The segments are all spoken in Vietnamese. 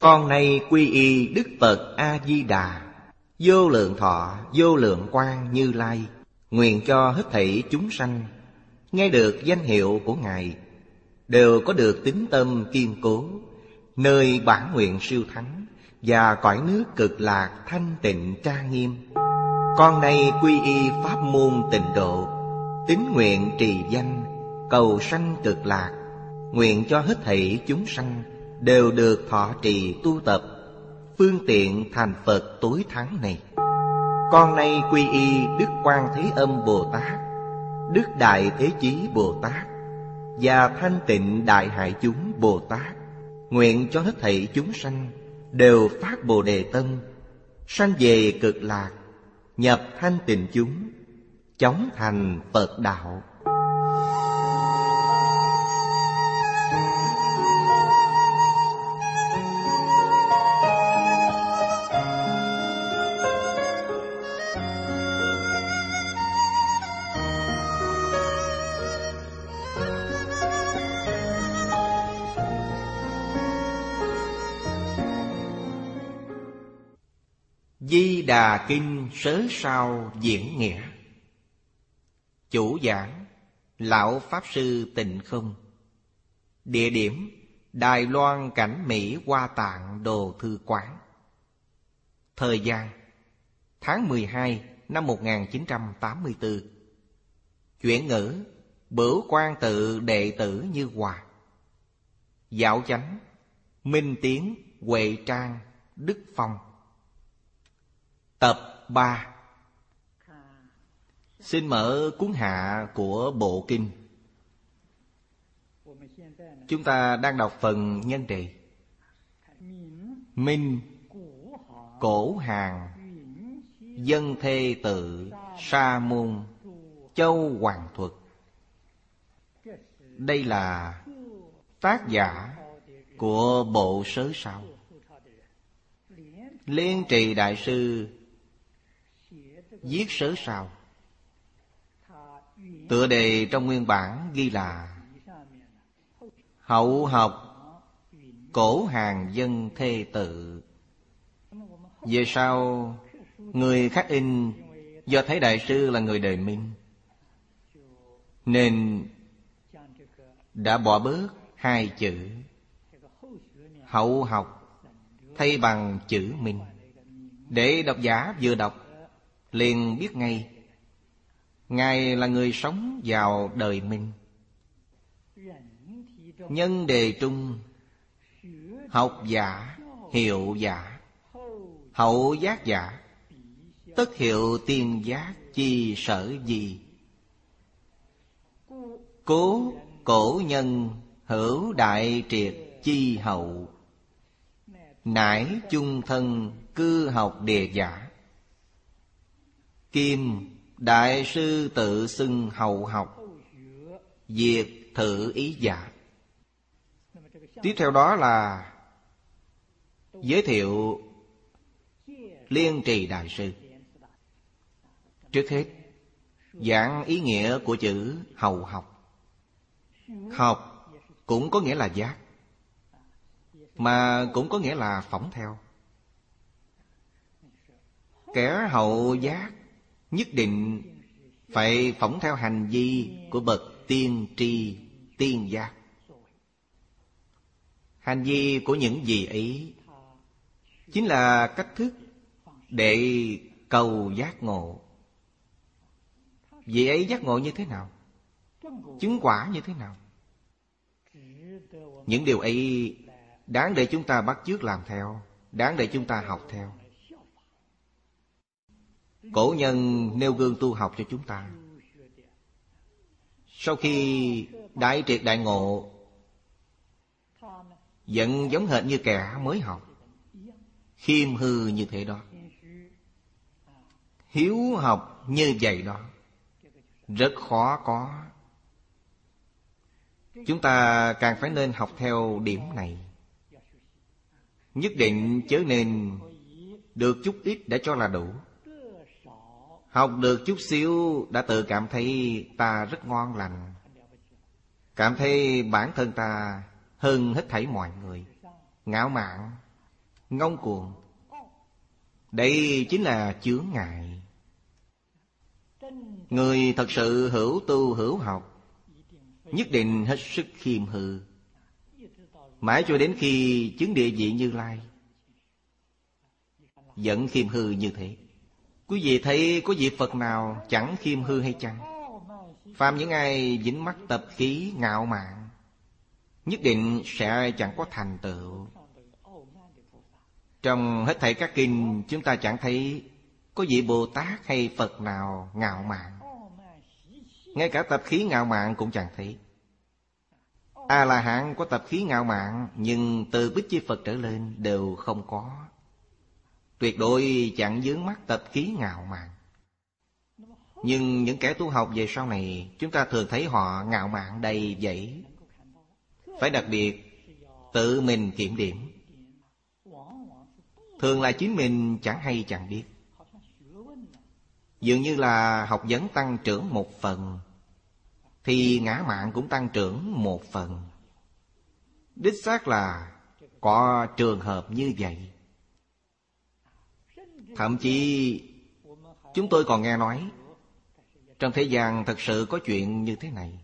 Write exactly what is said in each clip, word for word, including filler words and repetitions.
Con nay quy y Đức Phật A-di-đà, vô lượng thọ vô lượng quang Như Lai. Nguyện cho hết thảy chúng sanh nghe được danh hiệu của Ngài, đều có được tín tâm kiên cố, nơi bản nguyện siêu thắng và cõi nước cực lạc thanh tịnh trang nghiêm. Con nay quy y pháp môn Tịnh độ, tín nguyện trì danh cầu sanh cực lạc. Nguyện cho hết thảy chúng sanh đều được thọ trì tu tập, phương tiện thành Phật tối thắng này. Con nay quy y Đức Quan Thế Âm Bồ Tát, Đức Đại Thế Chí Bồ Tát và Thanh Tịnh Đại Hải Chúng Bồ Tát. Nguyện cho hết thảy chúng sanh đều phát Bồ Đề tâm, sanh về cực lạc, nhập thanh tịnh chúng, chóng thành Phật đạo. Di Đà Kinh Sớ Sao Diễn Nghĩa. Chủ giảng Lão Pháp Sư Tịnh Không. Địa điểm Đài Loan Cảnh Mỹ Hoa Tạng Đồ Thư Quán. Thời gian tháng mười hai năm một nghìn chín trăm tám mươi tư. Chuyển ngữ Bửu Quan Tự đệ tử Như Hòa. Dạo chánh Minh Tiến, Huệ Trang, Đức Phong. Tập ba. Xin mở cuốn hạ của bộ kinh. Chúng ta đang đọc phần nhân đề. Minh, Cổ Hàng, Dân Thê Tự, Sa Môn, Châu Hoàng Thuật. Đây là tác giả của bộ Sớ Sao. Liên Trì Đại Sư viết Sớ Sao. Tựa đề trong nguyên bản ghi là Hậu học Cổ Hàng Dân Thê Tự. Về sau người khắc in do thấy Đại Sư là người đời Minh, nên đã bỏ bớt hai chữ hậu học, thay bằng chữ Minh, để độc giả vừa đọc liền biết ngay Ngài là người sống vào đời Minh. Nhân đề trung học giả, hiệu giả, hậu giác giả, tất hiệu tiên giác chi sở gì. Cố cổ nhân hữu đại triệt chi hậu, nải chung thân cư học đề giả. Kim Đại Sư tự xưng hậu học, diệt thử ý giả. Tiếp theo đó là giới thiệu Liên Trì Đại Sư. Trước hết giảng ý nghĩa của chữ hậu học. Học cũng có nghĩa là giác, mà cũng có nghĩa là phỏng theo. Kẻ hậu giác nhất định phải phỏng theo hành vi của bậc tiên tri, tiên giác. Hành vi của những gì ấy chính là cách thức để cầu giác ngộ. Vị ấy giác ngộ như thế nào? Chứng quả như thế nào? Những điều ấy đáng để chúng ta bắt chước làm theo, đáng để chúng ta học theo. Cổ nhân nêu gương tu học cho chúng ta. Sau khi đại triệt đại ngộ, vẫn giống hệt như kẻ mới học, khiêm hư như thế đó, hiếu học như vậy đó, rất khó có. Chúng ta càng phải nên học theo điểm này. Nhất định chớ nên được chút ít đã cho là đủ. Học được chút xíu đã tự cảm thấy ta rất ngon lành, cảm thấy bản thân ta hơn hết thảy mọi người, ngạo mạn, ngông cuồng. Đây chính là chướng ngại. Người thật sự hữu tu hữu học, nhất định hết sức khiêm hư, mãi cho đến khi chứng địa vị Như Lai vẫn khiêm hư như thế. Quý vị thấy có vị Phật nào chẳng khiêm hư hay chăng? Phàm những ai dính mắc tập khí ngạo mạn, nhất định sẽ chẳng có thành tựu. Trong hết thảy các kinh, chúng ta chẳng thấy có vị Bồ Tát hay Phật nào ngạo mạn. Ngay cả tập khí ngạo mạn cũng chẳng thấy. A-la-hán có tập khí ngạo mạn, nhưng từ Bích Chi Phật trở lên đều không có. Tuyệt đối chẳng vướng mắc tập khí ngạo mạn. Nhưng những kẻ tu học về sau này, chúng ta thường thấy họ ngạo mạn đầy dẫy. Phải đặc biệt tự mình kiểm điểm. Thường là chính mình chẳng hay chẳng biết. Dường như là học vấn tăng trưởng một phần, thì ngã mạn cũng tăng trưởng một phần. Đích xác là có trường hợp như vậy. Thậm chí chúng tôi còn nghe nói trong thế gian thật sự có chuyện như thế này.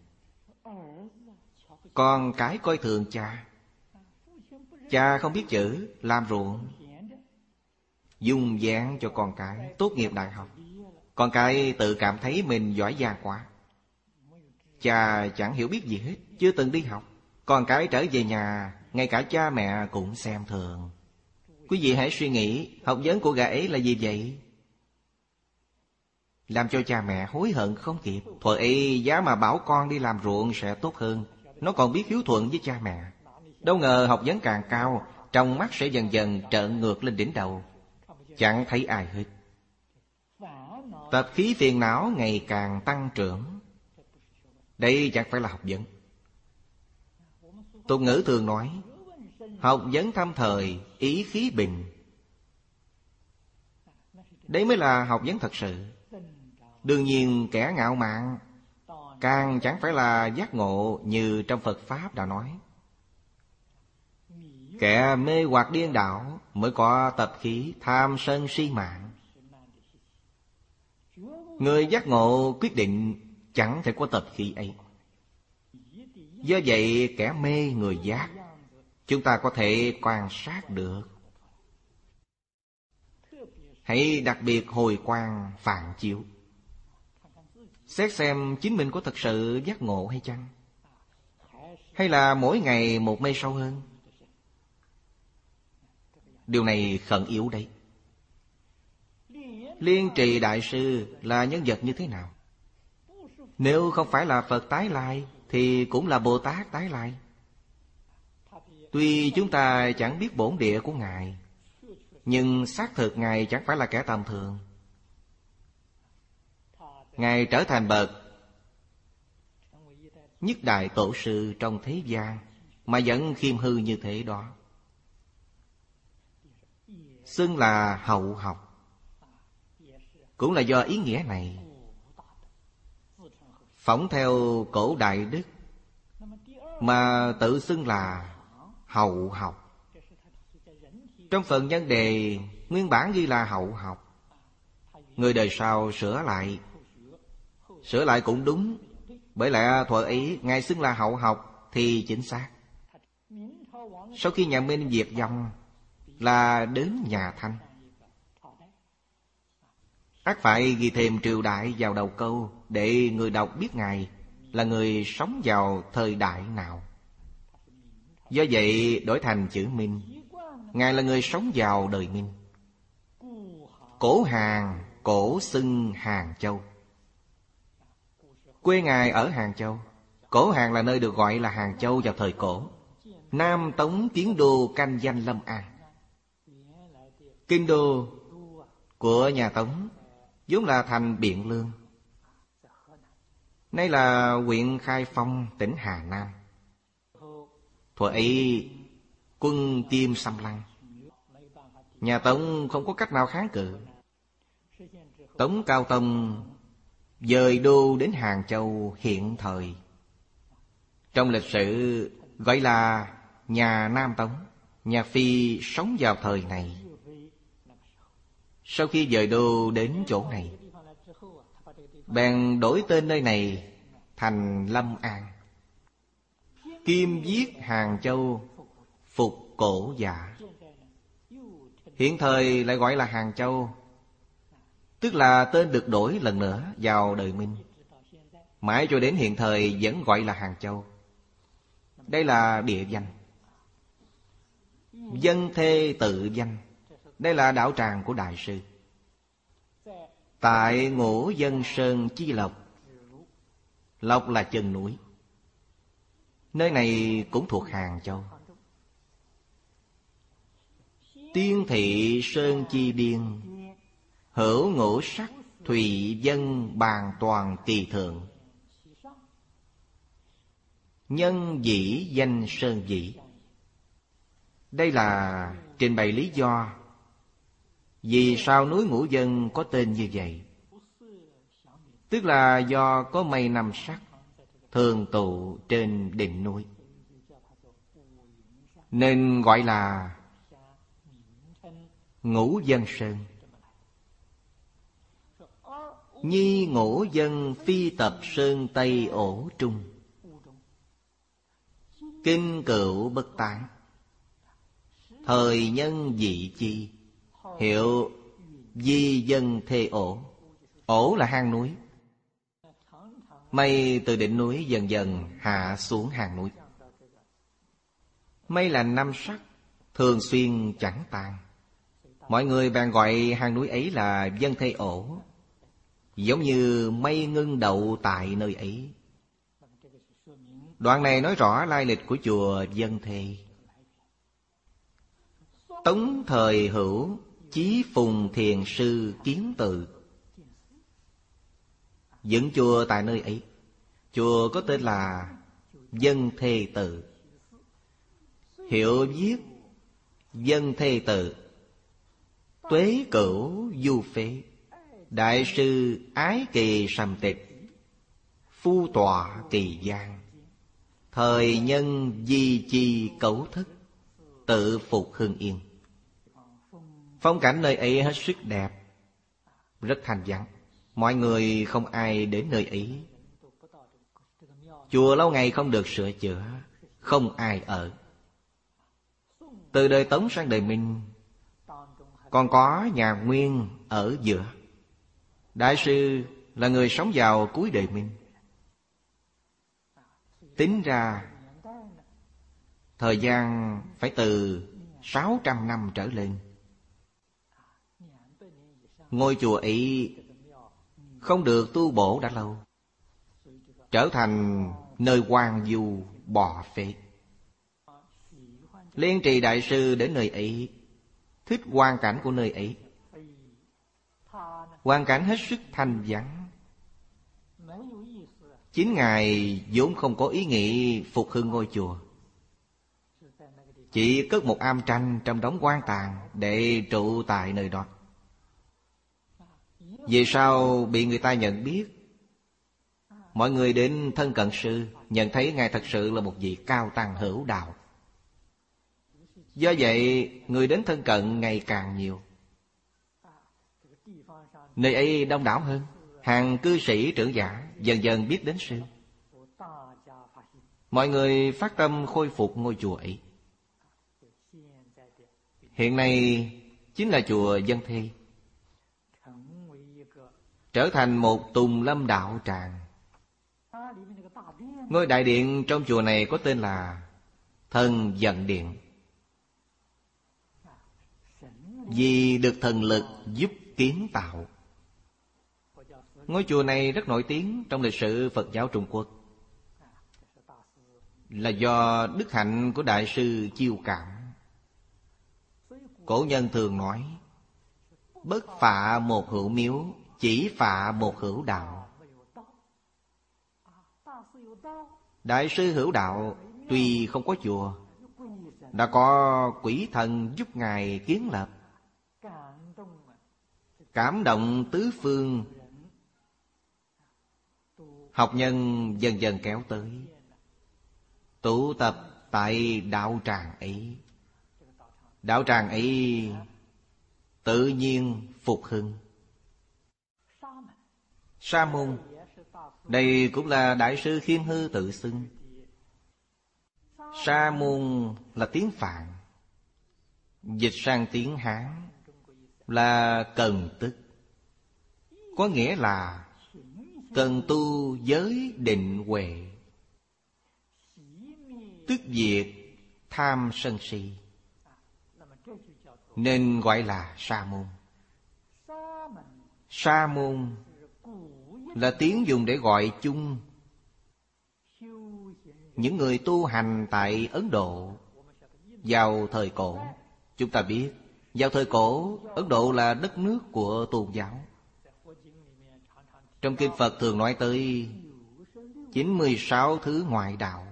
Con cái coi thường cha. Cha không biết chữ, làm ruộng, dung dáng cho con cái tốt nghiệp đại học. Con cái tự cảm thấy mình giỏi giang quá. Cha chẳng hiểu biết gì hết, chưa từng đi học. Con cái trở về nhà, ngay cả cha mẹ cũng xem thường. Quý vị hãy suy nghĩ, học vấn của gã ấy là gì vậy? Làm cho cha mẹ hối hận không kịp. Thuở ấy giá mà bảo con đi làm ruộng sẽ tốt hơn. Nó còn biết hiếu thuận với cha mẹ. Đâu ngờ học vấn càng cao, trong mắt sẽ dần dần trợn ngược lên đỉnh đầu, chẳng thấy ai hết. Tập khí phiền não ngày càng tăng trưởng. Đây chẳng phải là học vấn. Tục ngữ thường nói, học vấn thâm thời, ý khí bình. Đấy mới là học vấn thật sự. Đương nhiên kẻ ngạo mạn càng chẳng phải là giác ngộ như trong Phật Pháp đã nói. Kẻ mê hoặc điên đảo mới có tập khí tham sân si mạng. Người giác ngộ quyết định chẳng thể có tập khí ấy. Do vậy kẻ mê người giác, chúng ta có thể quan sát được. Hãy đặc biệt hồi quang phản chiếu, xét xem chính mình có thật sự giác ngộ hay chăng, hay là mỗi ngày một mê sâu hơn. Điều này khẩn yếu đấy. Liên Trì Đại Sư là nhân vật như thế nào? Nếu không phải là Phật tái lai thì cũng là Bồ Tát tái lai. Tuy chúng ta chẳng biết bổn địa của Ngài, nhưng xác thực Ngài chẳng phải là kẻ tầm thường. Ngài trở thành bậc nhất đại tổ sư trong thế gian, mà vẫn khiêm hư như thế đó. Xưng là hậu học, cũng là do ý nghĩa này. Phỏng theo cổ đại đức mà tự xưng là hậu học. Trong phần nhân đề nguyên bản ghi là hậu học, người đời sau sửa lại. Sửa lại cũng đúng, bởi lẽ thuở ấy Ngài xưng là hậu học thì chính xác. Sau khi nhà Minh diệt vong là đến nhà Thanh, ắt phải ghi thêm triều đại vào đầu câu, để người đọc biết Ngài là người sống vào thời đại nào. Do vậy đổi thành chữ Minh. Ngài là người sống vào đời Minh. Cổ Hàn, cổ xưng Hàng Châu. Quê Ngài ở Hàng Châu. Cổ Hàn là nơi được gọi là Hàng Châu vào thời cổ. Nam Tống Kiến Đô canh danh Lâm An. Kinh đô của nhà Tống vốn là thành Biện Lương, nay là huyện Khai Phong, tỉnh Hà Nam. Thuở ấy quân Kim xâm lăng, nhà Tống không có cách nào kháng cự. Tống Cao Tông dời đô đến Hàng Châu hiện thời, trong lịch sử gọi là nhà Nam Tống. Nhạc Phi sống vào thời này. Sau khi dời đô đến chỗ này, bèn đổi tên nơi này thành Lâm An. Kim viết Hàng Châu, phục cổ giả. Hiện thời lại gọi là Hàng Châu, tức là tên được đổi lần nữa vào đời Minh. Mãi cho đến hiện thời vẫn gọi là Hàng Châu. Đây là địa danh. Dân thê tự danh. Đây là đạo tràng của Đại sư. Tại Ngũ Dân Sơn Chi Lộc. Lộc là chân núi. Nơi này cũng thuộc Hàng Châu. Tiên thị Sơn Chi Biên, hữu ngũ sắc thủy dân bàn toàn kỳ thượng. Nhân dĩ danh Sơn Dĩ. Đây là trình bày lý do vì sao núi Ngũ Dân có tên như vậy. Tức là do có mây năm sắc thường tụ trên đỉnh núi, nên gọi là Ngũ Dân Sơn. Nhi Ngũ Dân phi tập sơn Tây ổ trung. Kinh cửu bất tán. Thời nhân dị chi. Hiệu di dân thê ổ. Ổ là hang núi. Mây từ đỉnh núi dần dần hạ xuống hang núi. Mây là năm sắc, thường xuyên chẳng tan. Mọi người bèn gọi hang núi ấy là Dân Thê Ổ, giống như mây ngưng đậu tại nơi ấy. Đoạn này nói rõ lai lịch của chùa Dân Thê. Tống thời hữu Chí Phùng Thiền Sư kiến tự, dựng chùa tại nơi ấy. Chùa có tên là Dân Thê Tự. Hiệu viết Dân Thê Tự. Tuế Cửu Du Phế. Đại sư Ái Kỳ Sầm Tịch. Phu tọa Kỳ Giang. Thời nhân Di Chi Cẩu Thức. Tự phục Hưng Yên. Phong cảnh nơi ấy hết sức đẹp, rất thanh vắng. Mọi người không ai đến nơi ấy. Chùa lâu ngày không được sửa chữa, không ai ở. Từ đời Tống sang đời Minh, còn có nhà Nguyên ở giữa. Đại sư là người sống vào cuối đời Minh. Tính ra thời gian phải từ sáu trăm năm trở lên. Ngôi chùa ấy không được tu bổ đã lâu, trở thành nơi hoang vu bò phế. Liên Trì Đại sư đến nơi ấy, thích hoàn cảnh của nơi ấy. Hoàn cảnh hết sức thanh vắng. Chính Ngài vốn không có ý nghĩ phục hưng ngôi chùa, chỉ cất một am tranh trong đống quan tàn để trụ tại nơi đó. Về sau bị người ta nhận biết, mọi người đến thân cận sư, nhận thấy Ngài thật sự là một vị cao tăng hữu đạo. Do vậy người đến thân cận ngày càng nhiều. Nơi ấy đông đảo hơn, hàng cư sĩ trưởng giả dần dần biết đến sư. Mọi người phát tâm khôi phục ngôi chùa ấy. Hiện nay chính là chùa Dân Thê, trở thành một tùng lâm đạo tràng. Ngôi đại điện trong chùa này có tên là Thần Vận Điện, vì được thần lực giúp kiến tạo. Ngôi chùa này rất nổi tiếng trong lịch sử Phật giáo Trung Quốc, là do đức hạnh của Đại sư chiêu cảm. Cổ nhân thường nói, bất phạ một hữu miếu, chỉ phạ một hữu đạo. Đại sư hữu đạo tuy không có chùa, đã có quỷ thần giúp Ngài kiến lập, cảm động tứ phương. Học nhân dần dần kéo tới, tụ tập tại đạo tràng ấy. đạo tràng ấy tự nhiên phục hưng. Sa môn, đây cũng là Đại sư Khiêm Hư tự xưng. Sa môn là tiếng Phạn, dịch sang tiếng Hán là cần tức, có nghĩa là cần tu giới định huệ, tức diệt tham sân si, nên gọi là sa môn. Sa môn là tiếng dùng để gọi chung những người tu hành tại Ấn Độ vào thời cổ. Chúng ta biết, vào thời cổ, Ấn Độ là đất nước của tôn giáo. Trong kinh Phật thường nói tới chín mươi sáu thứ ngoại đạo.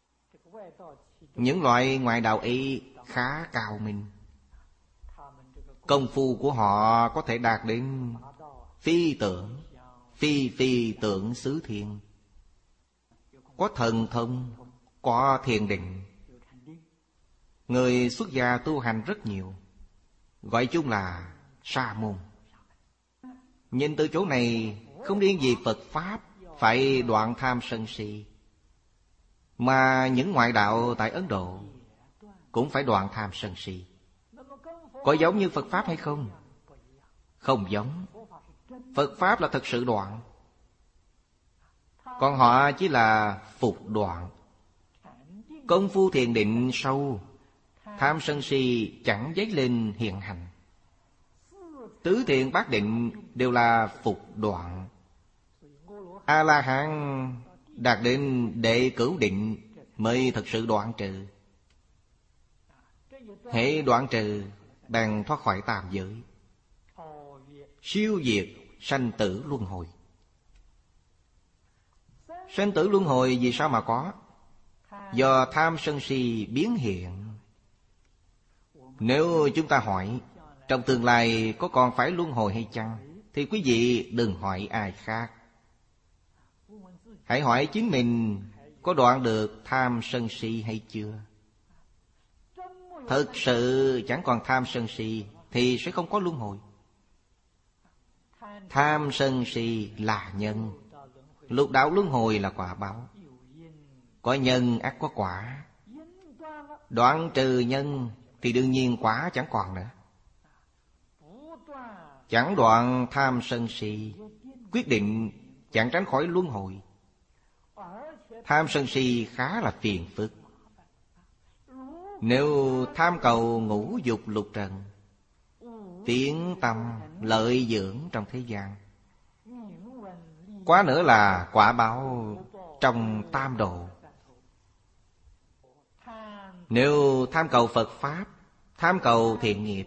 Những loại ngoại đạo ấy khá cao minh. Công phu của họ có thể đạt đến phi tưởng, phi phi tưởng xứ thiên. Có thần thông, có thiền định. Người xuất gia tu hành rất nhiều, gọi chung là sa môn. Nhìn từ chỗ này, không riêng gì Phật Pháp phải đoạn tham sân si, mà những ngoại đạo tại Ấn Độ cũng phải đoạn tham sân si. Có giống như Phật Pháp hay không? Không giống. Phật Pháp là thật sự đoạn, còn họ chỉ là phục đoạn. Công phu thiền định sâu, tham sân si chẳng dấy lên hiện hành. Tứ thiện bát định đều là phục đoạn. A-la-hán đạt đến đệ cửu định mới thật sự đoạn trừ. Hễ đoạn trừ bèn thoát khỏi tam giới, siêu diệt sanh tử luân hồi. Sanh tử luân hồi vì sao mà có? Do tham sân si biến hiện. Nếu chúng ta hỏi trong tương lai có còn phải luân hồi hay chăng, thì quý vị đừng hỏi ai khác. Hãy hỏi chính mình có đoạn được tham sân si hay chưa. Thực sự chẳng còn tham sân si thì sẽ không có luân hồi. Tham sân si là nhân, lục đạo luân hồi là quả báo. Có nhân ắt có quả. Đoạn trừ nhân thì đương nhiên quả chẳng còn nữa. Chẳng đoạn tham sân si, quyết định chẳng tránh khỏi luân hồi. Tham sân si khá là phiền phức. Nếu tham cầu ngũ dục lục trần, tiếng tâm lợi dưỡng trong thế gian, quá nữa là quả báo trong tam độ. Nếu tham cầu Phật Pháp, tham cầu thiện nghiệp,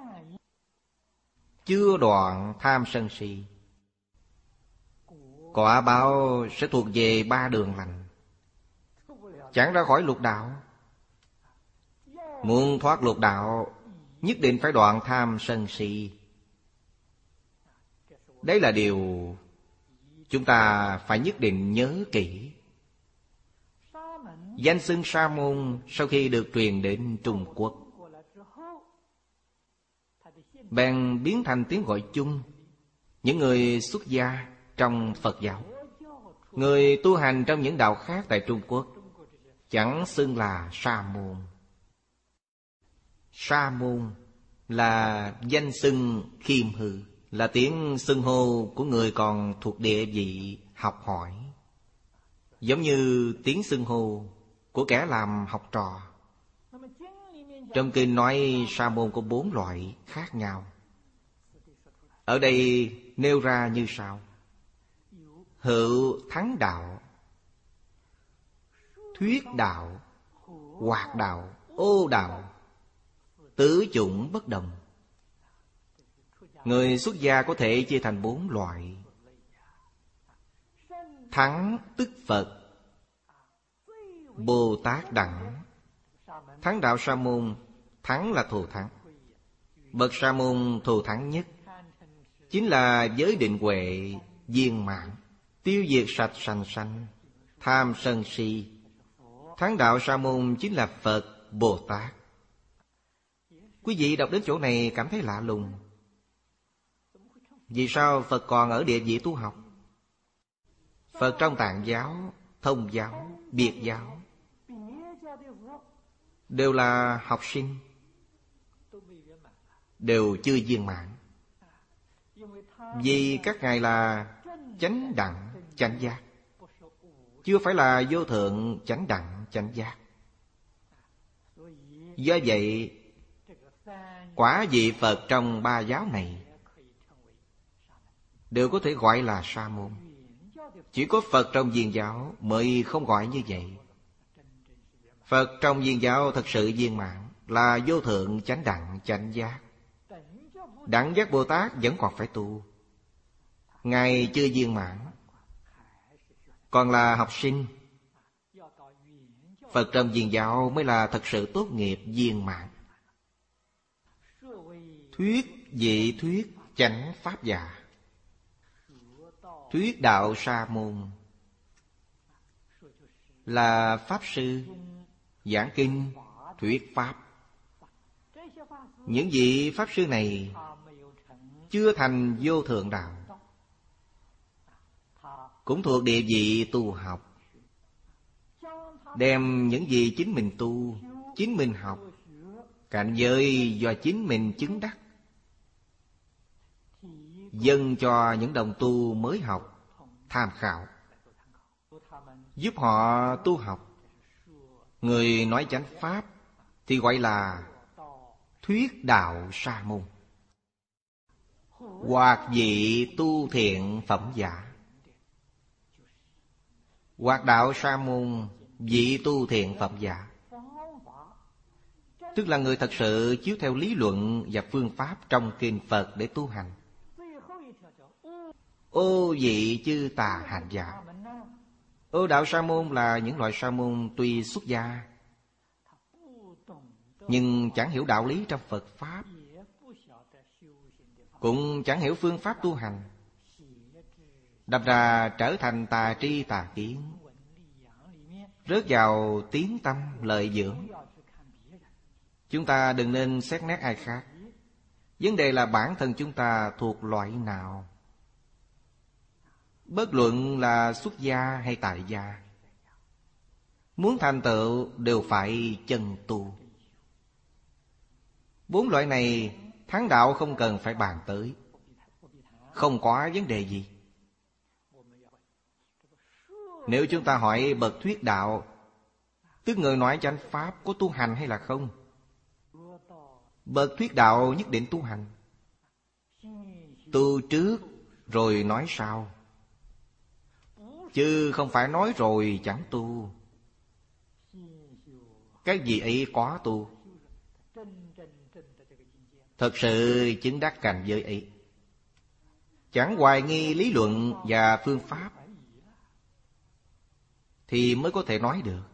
chưa đoạn tham sân si, quả báo sẽ thuộc về ba đường lành, chẳng ra khỏi lục đạo. Muốn thoát lục đạo, nhất định phải đoạn tham sân si. Đấy là điều chúng ta phải nhất định nhớ kỹ. Danh xưng sa môn sau khi được truyền đến Trung Quốc, bèn biến thành tiếng gọi chung những người xuất gia trong Phật giáo. Người tu hành trong những đạo khác tại Trung Quốc chẳng xưng là sa môn. Sa môn là danh xưng khiêm hư, là tiếng xưng hô của người còn thuộc địa vị học hỏi, giống như tiếng xưng hô của kẻ làm học trò. Trong kinh nói sa môn có bốn loại khác nhau. Ở đây nêu ra như sau: hữu thắng đạo, thuyết đạo, hoạt đạo, ô đạo, tứ chủng bất đồng. Người xuất gia có thể chia thành bốn loại. Thắng tức Phật, Bồ Tát đẳng. Thắng đạo sa môn, thắng là thù thắng. Bậc sa môn thù thắng nhất chính là giới định huệ viên mãn, tiêu diệt sạch sành sanh tham sân si. Thắng đạo sa môn chính là Phật, Bồ Tát. Quý vị đọc đến chỗ này cảm thấy lạ lùng. Vì sao Phật còn ở địa vị tu học? Phật trong Tạng giáo, Thông giáo, Biệt giáo đều là học sinh, đều chưa viên mãn. Vì các ngài là chánh đẳng chánh giác, chưa phải là vô thượng chánh đẳng chánh giác. Do vậy, quả vị Phật trong ba giáo này đều có thể gọi là sa môn. Chỉ có Phật trong Viên giáo mới không gọi như vậy. Phật trong Viên giáo thật sự viên mãn, là vô thượng chánh đẳng chánh giác. Đẳng giác Bồ Tát vẫn còn phải tu, ngài chưa viên mãn, còn là học sinh. Phật trong Viên giáo mới là thật sự tốt nghiệp viên mãn. Thuyết vị thuyết chánh pháp giả, thuyết đạo sa môn là pháp sư giảng kinh thuyết pháp. Những vị pháp sư này chưa thành vô thượng đạo, cũng thuộc địa vị tu học, đem những gì chính mình tu, chính mình học, cảnh giới do chính mình chứng đắc, dâng cho những đồng tu mới học tham khảo, giúp họ tu học. Người nói chánh pháp thì gọi là thuyết đạo sa môn, hoặc vị tu thiện phẩm giả. Hoặc đạo sa môn, vị tu thiện phẩm giả, tức là người thật sự chiếu theo lý luận và phương pháp trong kinh Phật để tu hành. Ô vị chư tà hành giả. Ô đạo sa môn là những loại sa môn tuy xuất gia, nhưng chẳng hiểu đạo lý trong Phật Pháp, cũng chẳng hiểu phương pháp tu hành, đâm ra trở thành tà tri tà kiến, rớt vào tiếng tâm lợi dưỡng. Chúng ta đừng nên xét nét ai khác, vấn đề là bản thân chúng ta thuộc loại nào. Bất luận là xuất gia hay tại gia, muốn thành tựu đều phải chân tu. Bốn loại này thắng đạo không cần phải bàn tới, không có vấn đề gì. Nếu chúng ta hỏi bậc thuyết đạo, tức người nói chánh pháp, có tu hành hay là không? Bậc thuyết đạo nhất định tu hành. Tu trước rồi nói sau, chứ không phải nói rồi chẳng tu. Cái gì ấy có tu, thật sự chứng đắc cảnh giới ấy, chẳng hoài nghi lý luận và phương pháp, thì mới có thể nói được.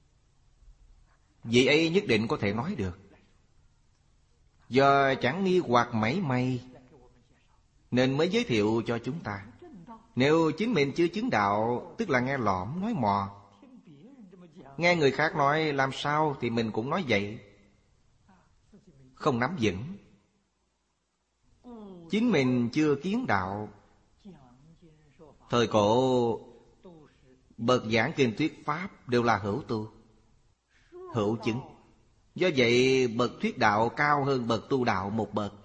Vị ấy nhất định có thể nói được. Do chẳng nghi hoặc mảy may nên mới giới thiệu cho chúng ta. Nếu chính mình chưa chứng đạo, tức là nghe lỏm nói mò, nghe người khác nói làm sao thì mình cũng nói vậy, không nắm vững. Chính mình chưa kiến đạo. Thời cổ bậc giảng kinh thuyết pháp đều là hữu tu, hữu chứng. Do vậy bậc thuyết đạo cao hơn bậc tu đạo một bậc.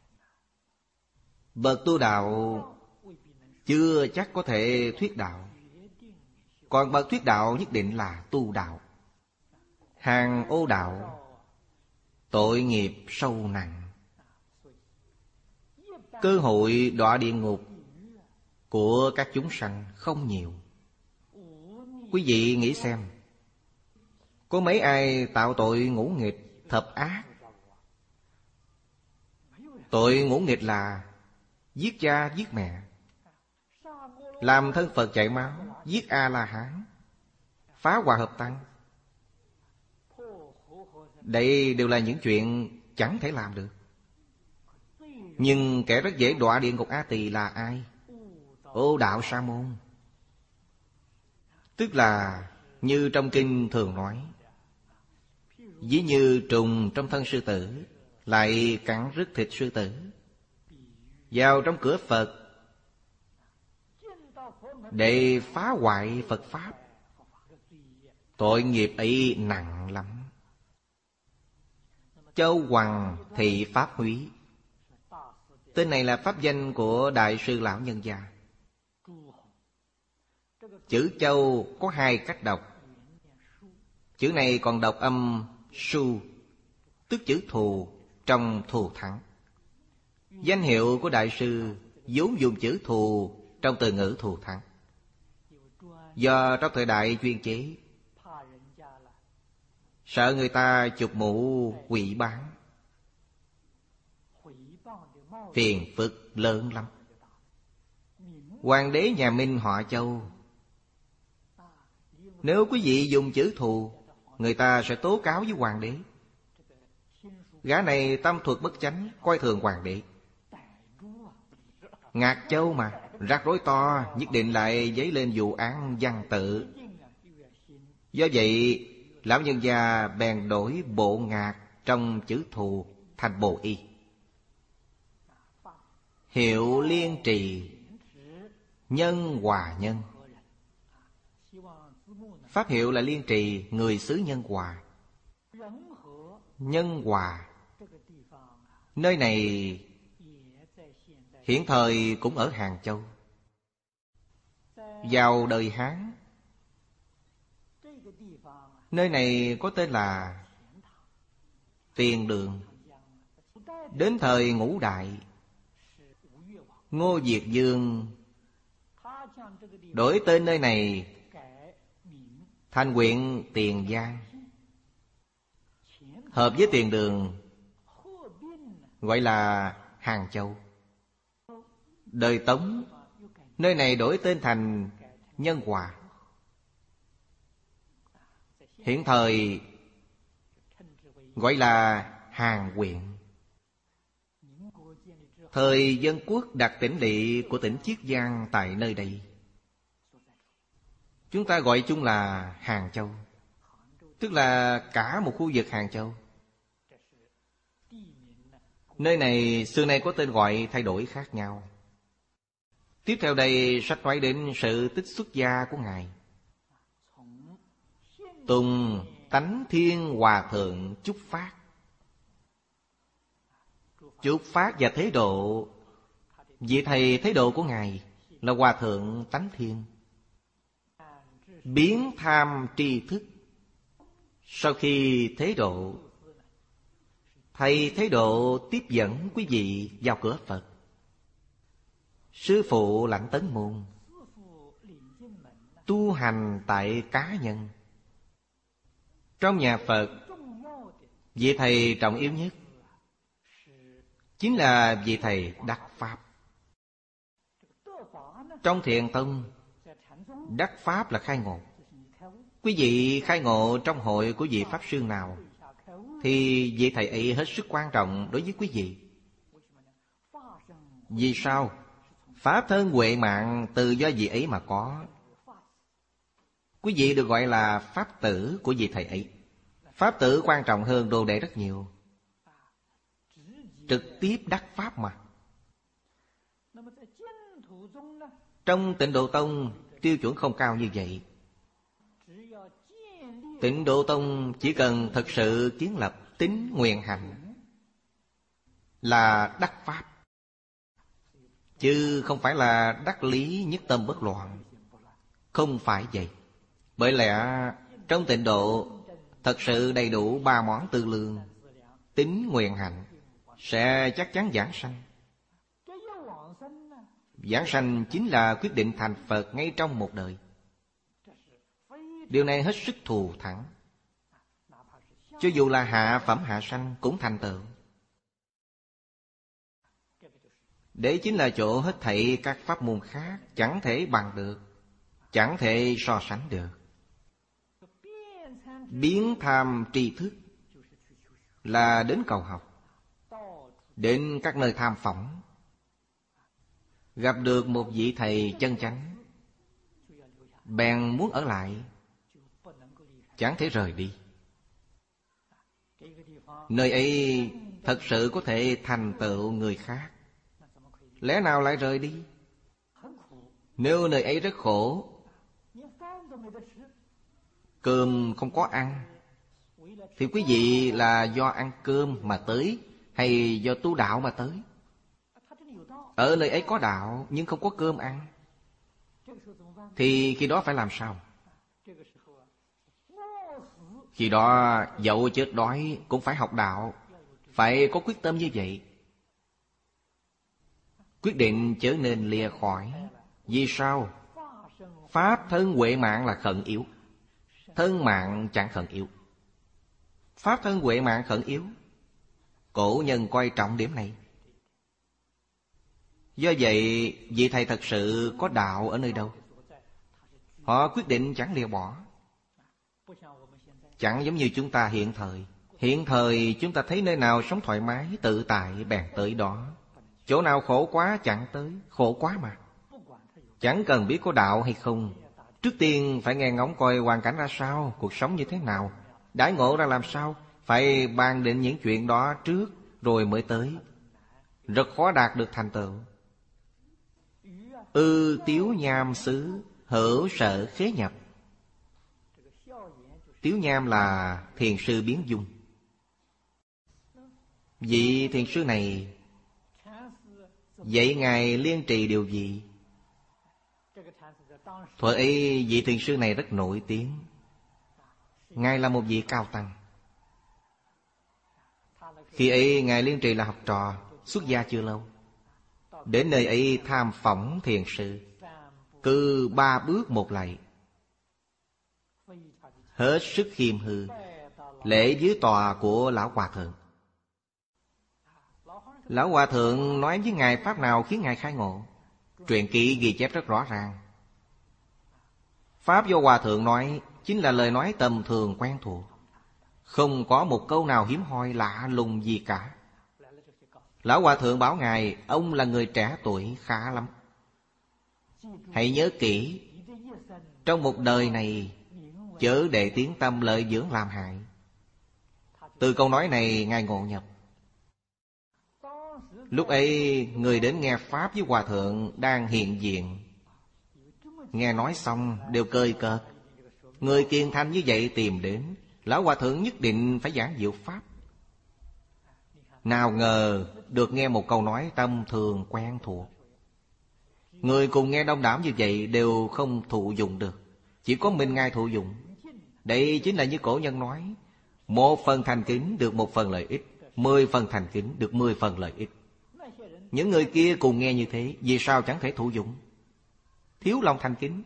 Bậc tu đạo chưa chắc có thể thuyết đạo, còn bậc thuyết đạo nhất định là tu đạo. Hàng ô đạo, tội nghiệp sâu nặng, cơ hội đọa địa ngục của các chúng sanh không nhiều. Quý vị nghĩ xem, có mấy ai tạo tội ngũ nghịch thập ác? Tội ngũ nghịch là giết cha giết mẹ, làm thân Phật chảy máu, giết A-la-hán, phá hòa hợp tăng. Đây đều là những chuyện chẳng thể làm được. Nhưng kẻ rất dễ đọa địa ngục A Tỳ là ai? Ô đạo sa môn. Tức là như trong kinh thường nói, ví như trùng trong thân sư tử, lại cắn rứt thịt sư tử. Vào trong cửa Phật để phá hoại Phật Pháp, tội nghiệp ấy nặng lắm. Châu Hoằng Thị Pháp Húy, tên này là pháp danh của Đại sư Lão Nhân Gia. Chữ Châu có hai cách đọc. Chữ này còn đọc âm su, tức chữ thù trong thù thắng. Danh hiệu của đại sư vốn dùng chữ thù trong từ ngữ thù thắng. Do trong thời đại chuyên chế, sợ người ta chụp mũ quỷ bán, phiền phức lớn lắm. Hoàng đế nhà Minh họ Châu. Nếu quý vị dùng chữ thù, người ta sẽ tố cáo với hoàng đế. Gã này tâm thuật bất chánh, coi thường hoàng đế. Ngạc Châu mà, rắc rối to, nhất định lại dấy lên vụ án văn tự. Do vậy, Lão Nhân Gia bèn đổi bộ ngạc trong chữ thù thành bộ y. Hiệu Liên Trì, Nhân Hòa Nhân. Pháp hiệu là Liên Trì, người xứ Nhân Hòa. Nhân Hòa, nơi này hiện thời cũng ở Hàng Châu. Vào đời Hán, nơi này có tên là Tiền Đường. Đến thời Ngũ Đại, Ngô Diệt Dương đổi tên nơi này thành huyện Tiền Giang, hợp với Tiền Đường, gọi là Hàng Châu. Đời Tống, nơi này đổi tên thành Nhân Hòa. Hiện thời gọi là Hàng huyện. Thời Dân Quốc đặt tỉnh lỵ của tỉnh Chiết Giang tại nơi đây. Chúng ta gọi chung là Hàng Châu, tức là cả một khu vực Hàng Châu. Nơi này xưa nay có tên gọi thay đổi khác nhau. Tiếp theo đây sách nói đến sự tích xuất gia của Ngài. Tùng Tánh Thiên Hòa Thượng Chúc Phát. Chúc Phát và Thế Độ, vị thầy Thế Độ của Ngài là Hòa Thượng Tánh Thiên. Biến tham tri thức. Sau khi Thế Độ, thầy Thế Độ tiếp dẫn quý vị vào cửa Phật. Sư phụ lãnh Tấn Môn, tu hành tại cá nhân. Trong nhà Phật, vị thầy trọng yếu nhất chính là vị thầy đắc Pháp. Trong Thiền Tông, đắc Pháp là khai ngộ. Quý vị khai ngộ trong hội của vị Pháp Sư nào, thì vị thầy ấy hết sức quan trọng đối với quý vị. Vì sao? Pháp thân huệ mạng từ do vị ấy mà có. Quý vị được gọi là Pháp tử của vị thầy ấy. Pháp tử quan trọng hơn đồ đệ rất nhiều. Trực tiếp đắc Pháp mà. Trong Tịnh Độ Tông, tiêu chuẩn không cao như vậy. Tịnh Độ Tông chỉ cần thật sự kiến lập tín nguyện hạnh là đắc Pháp, chứ không phải là đắc lý nhất tâm bất loạn. Không phải vậy. Bởi lẽ trong Tịnh Độ thật sự đầy đủ ba món tư lương, tín nguyện hạnh, sẽ chắc chắn giảng sanh. Giảng sanh chính là quyết định thành Phật ngay trong một đời. Điều này hết sức thù thắng. Cho dù là hạ phẩm hạ sanh cũng thành tựu. Đấy chính là chỗ hết thảy các pháp môn khác chẳng thể bằng được, chẳng thể so sánh được. Biến tham tri thức là đến cầu học, đến các nơi tham phỏng, gặp được một vị thầy chân chánh, bèn muốn ở lại, chẳng thể rời đi. Nơi ấy thật sự có thể thành tựu người khác, lẽ nào lại rời đi? Nếu nơi ấy rất khổ, cơm không có ăn, thì quý vị là do ăn cơm mà tới, hay do tu đạo mà tới? Ở nơi ấy có đạo nhưng không có cơm ăn, thì khi đó phải làm sao? Khi đó dẫu chết đói cũng phải học đạo, phải có quyết tâm như vậy. Quyết định trở nên lìa khỏi. Vì sao? Pháp thân huệ mạng là khẩn yếu, thân mạng chẳng khẩn yếu. Pháp thân huệ mạng khẩn yếu, cổ nhân coi trọng điểm này. Do vậy, vị thầy thật sự có đạo ở nơi đâu? Họ quyết định chẳng lìa bỏ. Chẳng giống như chúng ta hiện thời. Hiện thời chúng ta thấy nơi nào sống thoải mái, tự tại bèn tới đó. Chỗ nào khổ quá chẳng tới, khổ quá mà. Chẳng cần biết có đạo hay không, trước tiên phải nghe ngóng coi hoàn cảnh ra sao, cuộc sống như thế nào, đãi ngộ ra làm sao. Phải bàn định những chuyện đó trước rồi mới tới. Rất khó đạt được thành tựu. Ư tiếu nham xứ, hữu sợ khế nhập. Tiếu nham là thiền sư biến dung. Vị thiền sư này dạy ngài liên trì điều gì? Thuở ấy vị thiền sư này rất nổi tiếng. Ngài là một vị cao tăng. Khi ấy ngài liên trì là học trò, xuất gia chưa lâu. Đến nơi ấy tham phỏng thiền sư, cứ ba bước một lạy, hết sức khiêm hư, lễ dưới tòa của lão hòa thượng. Lão hòa thượng nói với ngài pháp nào khiến ngài khai ngộ. Truyện ký ghi chép rất rõ ràng. Pháp do hòa thượng nói chính là lời nói tầm thường quen thuộc, không có một câu nào hiếm hoi lạ lùng gì cả. Lão hòa thượng bảo ngài, ông là người trẻ tuổi khá lắm. Hãy nhớ kỹ, trong một đời này chớ để tiếng tâm lợi dưỡng làm hại. Từ câu nói này ngài ngộ nhập. Lúc ấy người đến nghe pháp với hòa thượng đang hiện diện. Nghe nói xong đều cười cợt. Người kiên thanh như vậy tìm đến, lão hòa thượng nhất định phải giảng diệu pháp. Nào ngờ được nghe một câu nói tâm thường quen thuộc. Người cùng nghe đông đảo như vậy đều không thụ dụng được, chỉ có mình ngài thụ dụng. Đây chính là như cổ nhân nói, một phần thành kính được một phần lợi ích, mười phần thành kính được mười phần lợi ích. Những người kia cùng nghe như thế, vì sao chẳng thể thụ dụng? Thiếu lòng thành kính,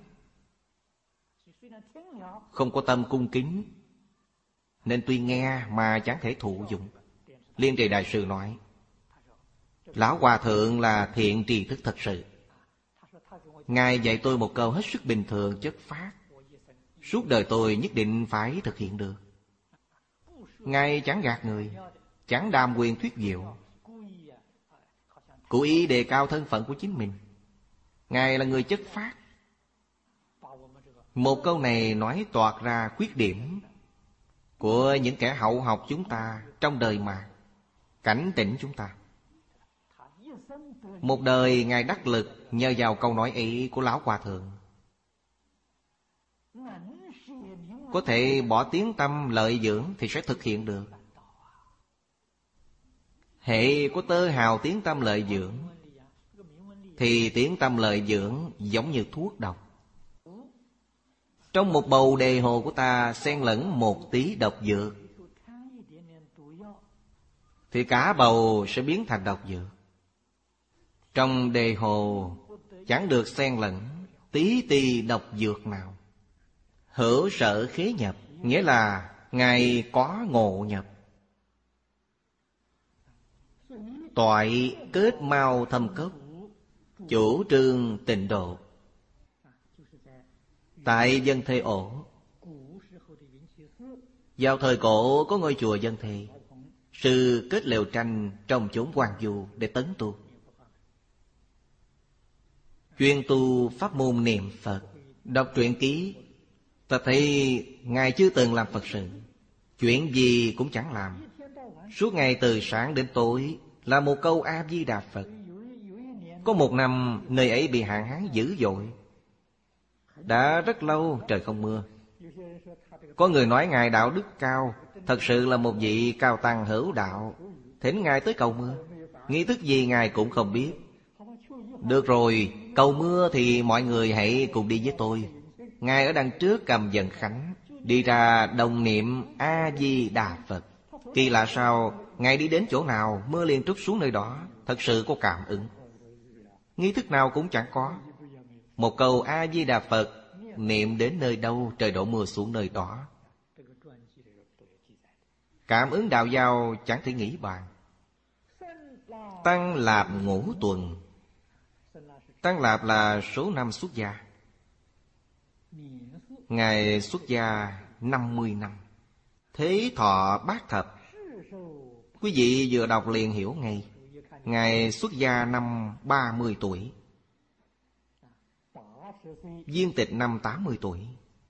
không có tâm cung kính, nên tuy nghe mà chẳng thể thụ dụng. Liên Trì Đại Sư nói, lão hòa thượng là thiện trì thức thật sự. Ngài dạy tôi một câu hết sức bình thường chất phác, suốt đời tôi nhất định phải thực hiện được. Ngài chẳng gạt người, chẳng đàm quyền thuyết diệu, cố ý đề cao thân phận của chính mình. Ngài là người chất phác. Một câu này nói toạc ra khuyết điểm của những kẻ hậu học chúng ta trong đời mà, cảnh tỉnh chúng ta. Một đời ngài đắc lực nhờ vào câu nói ấy của lão hòa thượng. Có thể bỏ tiếng tâm lợi dưỡng thì sẽ thực hiện được. Hệ có tơ hào tiếng tâm lợi dưỡng thì tiếng tâm lợi dưỡng giống như thuốc độc. Trong một bầu đề hồ của ta xen lẫn một tí độc dược thì cả bầu sẽ biến thành độc dược. Trong đề hồ chẳng được xen lẫn tí ti độc dược nào. Hữu sở khế nhập, nghĩa là ngài có ngộ nhập. Toại kết mau thâm cốc, chủ trương tịnh độ. Tại Dân Thê Ổ, vào thời cổ có ngôi chùa Dân Thê, sư kết lều tranh trong chốn hoang vu để tấn tu. Chuyên tu pháp môn niệm Phật. Đọc truyện ký, ta thấy ngài chưa từng làm Phật sự, chuyện gì cũng chẳng làm, Suốt ngày từ sáng đến tối là một câu A-di-đà Phật. Có một năm nơi ấy bị hạn hán dữ dội, đã rất lâu trời không mưa. Có người nói Ngài đạo đức cao, thật sự là một vị cao tăng hữu đạo, thỉnh Ngài tới cầu mưa. Nghi thức gì Ngài cũng không biết. Được rồi, cầu mưa thì mọi người hãy cùng đi với tôi. Ngài ở đằng trước cầm dần khánh, đi ra đồng niệm A-di-đà Phật. Kỳ lạ sao, Ngài đi đến chỗ nào mưa liền trút xuống nơi đó. Thật sự có cảm ứng. Nghi thức nào cũng chẳng có. Một câu A-di-đà Phật niệm đến nơi đâu trời đổ mưa xuống nơi đó. Cảm ứng đạo giao chẳng thể nghĩ bàn. Tăng Lạp ngũ tuần. Tăng Lạp là số năm xuất gia. Ngài xuất gia năm mươi năm. Thế thọ bát thập. Quý vị vừa đọc liền hiểu ngay. Ngài xuất gia năm ba mươi tuổi. Viên tịch năm tám mươi tuổi.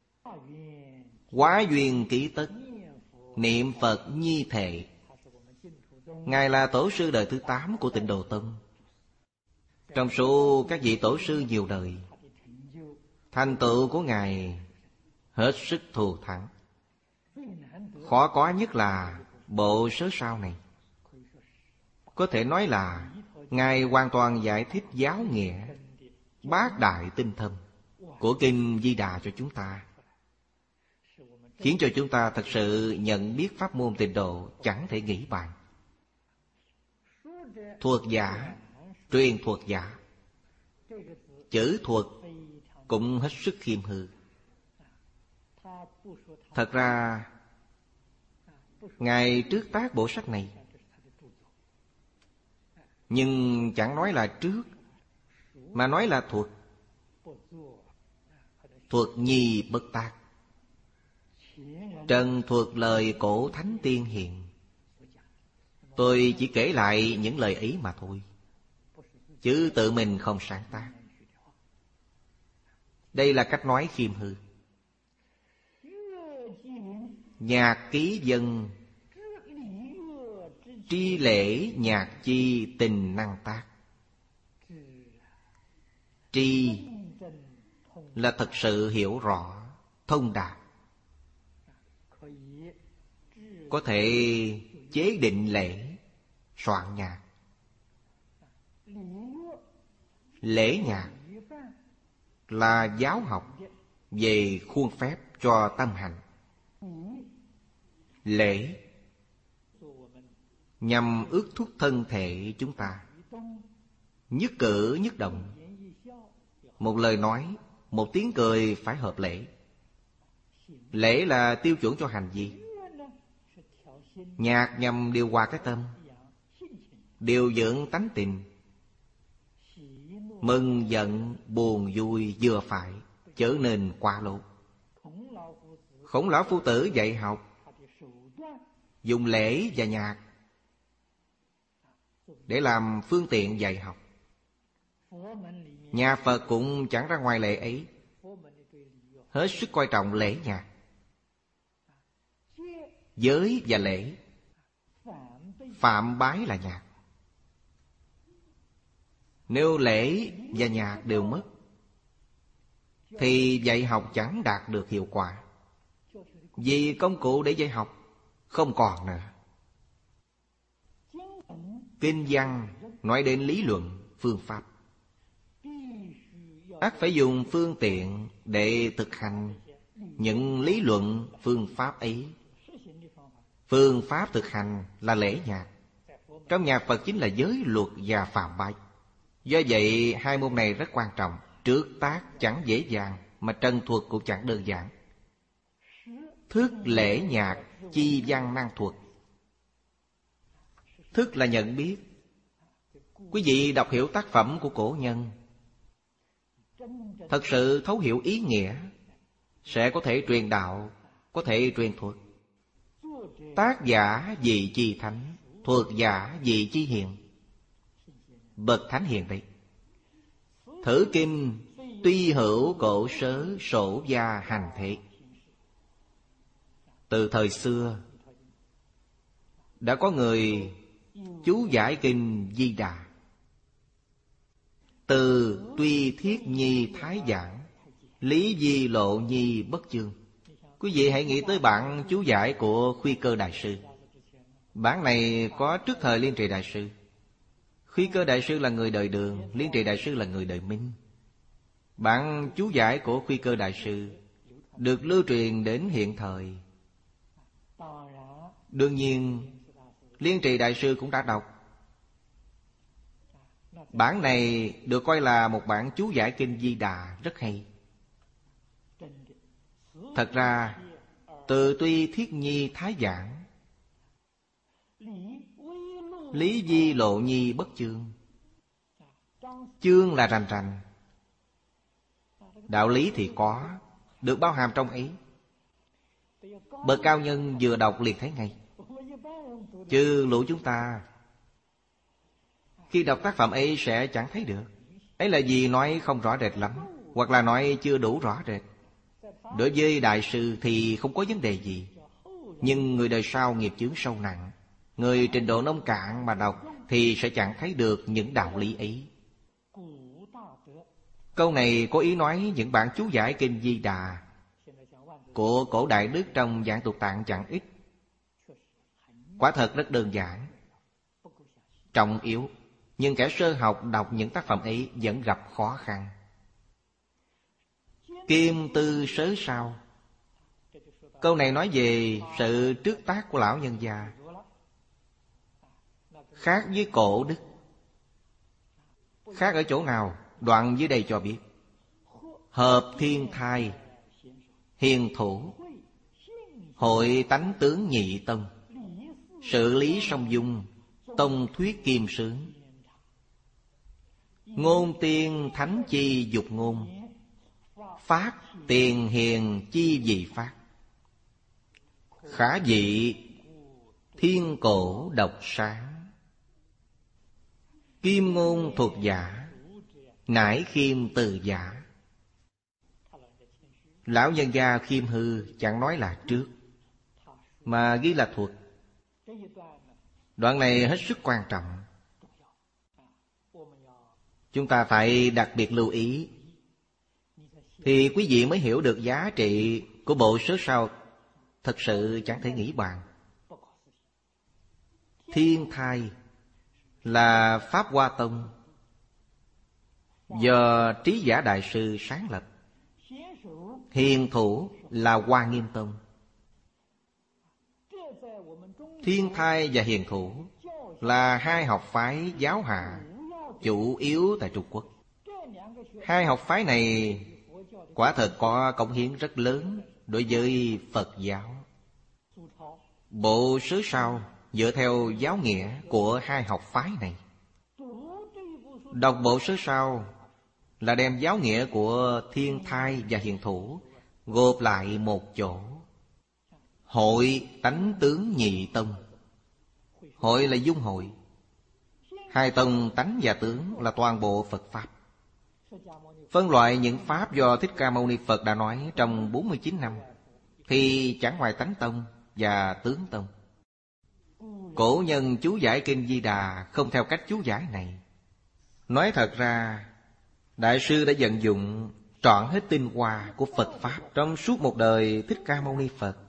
Quá duyên ký tất, niệm Phật nhi thệ. Ngài là tổ sư đời thứ tám của Tịnh Độ Tông. Trong số các vị tổ sư nhiều đời, thành tựu của Ngài hết sức thù thắng. Khó có nhất là bộ sớ sao này. Có thể nói là Ngài hoàn toàn giải thích giáo nghĩa bát đại tinh thâm của Kinh Di Đà cho chúng ta, khiến cho chúng ta thật sự nhận biết pháp môn Tịnh Độ chẳng thể nghĩ bàn. Thuật giả, truyền thuật giả. Chữ thuật cũng hết sức khiêm hư. Thật ra Ngài trước tác bộ sách này, nhưng chẳng nói là trước, mà nói là thuật. Thuật nhi bất tác. Trần thuật lời cổ thánh tiên hiền. Tôi chỉ kể lại những lời ấy mà thôi, chứ tự mình không sáng tác. Đây là cách nói khiêm hư. Nhạc ký dân, tri lễ nhạc chi tình năng tác. Tri là thật sự hiểu rõ, thông đạt. Có thể chế định lễ, soạn nhạc. Lễ nhạc là giáo học về khuôn phép cho tâm hành. Lễ nhằm ước thúc thân thể chúng ta, nhất cử nhất động. Một lời nói, một tiếng cười phải hợp lễ. Lễ là tiêu chuẩn cho hành vi. Nhạc nhằm điều hòa cái tâm, điều dưỡng tánh tình. Mừng giận buồn vui vừa phải, chớ nên quá lố. Khổng lão phu tử dạy học dùng lễ và nhạc để làm phương tiện dạy học. Nhà Phật cũng chẳng ra ngoài lễ ấy, hết sức coi trọng lễ nhạc. Giới và lễ, phạm bái là nhạc. Nếu lễ và nhạc đều mất thì dạy học chẳng đạt được hiệu quả. Vì công cụ để dạy học không còn nữa. Kinh văn nói đến lý luận, phương pháp, ắt phải dùng phương tiện để thực hành những lý luận, phương pháp ấy. Phương pháp thực hành là lễ nhạc. Trong nhà Phật chính là giới luật và phạm bái. Do vậy hai môn này rất quan trọng. Trước tác chẳng dễ dàng, mà trần thuật cũng chẳng đơn giản. Thức lễ nhạc chi văn năng thuật. Thức là nhận biết. Quý vị đọc hiểu tác phẩm của cổ nhân, thật sự thấu hiểu ý nghĩa, sẽ có thể truyền đạo, có thể truyền thuật. Tác giả vị chi thánh, thuật giả vị chi hiền. Bậc thánh hiền đấy. Thử kinh tuy hữu cổ sớ sổ gia hành thế. Từ thời xưa đã có người chú giải kinh Di Đà. Từ Tuy Thiết Nhi Thái Giảng, Lý Di Lộ Nhi Bất Chương. Quý vị hãy nghĩ tới bản chú giải của Khuy Cơ Đại Sư. Bản này có trước thời Liên Trì Đại Sư. Khuy Cơ Đại Sư là người đời Đường, Liên Trì Đại Sư là người đời Minh. Bản chú giải của Khuy Cơ Đại Sư được lưu truyền đến hiện thời. Đương nhiên Liên Trì Đại Sư cũng đã đọc. Bản này được coi là một bản chú giải kinh Di Đà rất hay. Thật ra Từ Tuy Thiết Nhi Thái Giảng, Lý Di Lộ Nhi Bất Chương. Chương là rành rành, đạo lý thì có, được bao hàm trong ấy. Bậc cao nhân vừa đọc liền thấy ngay. Chứ lũ chúng ta khi đọc tác phẩm ấy sẽ chẳng thấy được. Ấy là vì nói không rõ rệt lắm, hoặc là nói chưa đủ rõ rệt. Đối với đại sư thì không có vấn đề gì, nhưng người đời sau nghiệp chướng sâu nặng, người trình độ nông cạn mà đọc thì sẽ chẳng thấy được những đạo lý ấy. Câu này có ý nói những bản chú giải kinh Di Đà của cổ đại đức trong Giảng Tục Tạng chẳng ít. Quả thật rất đơn giản, trọng yếu, nhưng kẻ sơ học đọc những tác phẩm ấy vẫn gặp khó khăn. Kim tư sớ sao. Câu này nói về sự trước tác của lão nhân gia, khác với cổ đức. Khác ở chỗ nào? Đoạn dưới đây cho biết: hợp thiên thai, hiền thủ, hội tánh tướng nhị tông, sự lý song dung, tông thuyết kim sướng, ngôn tiên thánh chi dục ngôn, phát tiền hiền chi dị phát, khả dị thiên cổ độc sáng, kim ngôn thuộc giả, nải khiêm từ giả. Lão nhân gia khiêm hư chẳng nói là trước, mà ghi là thuật. Đoạn này hết sức quan trọng, chúng ta phải đặc biệt lưu ý, thì quý vị mới hiểu được giá trị của bộ sớ sao. Thật sự chẳng thể nghĩ bàn. Thiên thai là Pháp Hoa Tông do Trí Giả Đại Sư sáng lập. Hiền thủ là Hoa Nghiêm Tông. Thiên thai và hiền thủ là hai học phái giáo hạ chủ yếu tại Trung Quốc. Hai học phái này quả thật có cống hiến rất lớn đối với Phật giáo. Bộ sớ sao dựa theo giáo nghĩa của hai học phái này. Đọc bộ sớ sao là đem giáo nghĩa của thiên thai và hiền thủ gộp lại một chỗ. Hội tánh tướng nhị tông. Hội là dung hội, hai tông tánh và tướng là toàn bộ Phật Pháp. Phân loại những Pháp do Thích Ca Mâu Ni Phật đã nói trong bốn mươi chín năm thì chẳng ngoài tánh tông và tướng tông. Cổ nhân chú giải kinh Di Đà không theo cách chú giải này. Nói thật ra, Đại sư đã vận dụng trọn hết tinh hoa của Phật Pháp trong suốt một đời Thích Ca Mâu Ni Phật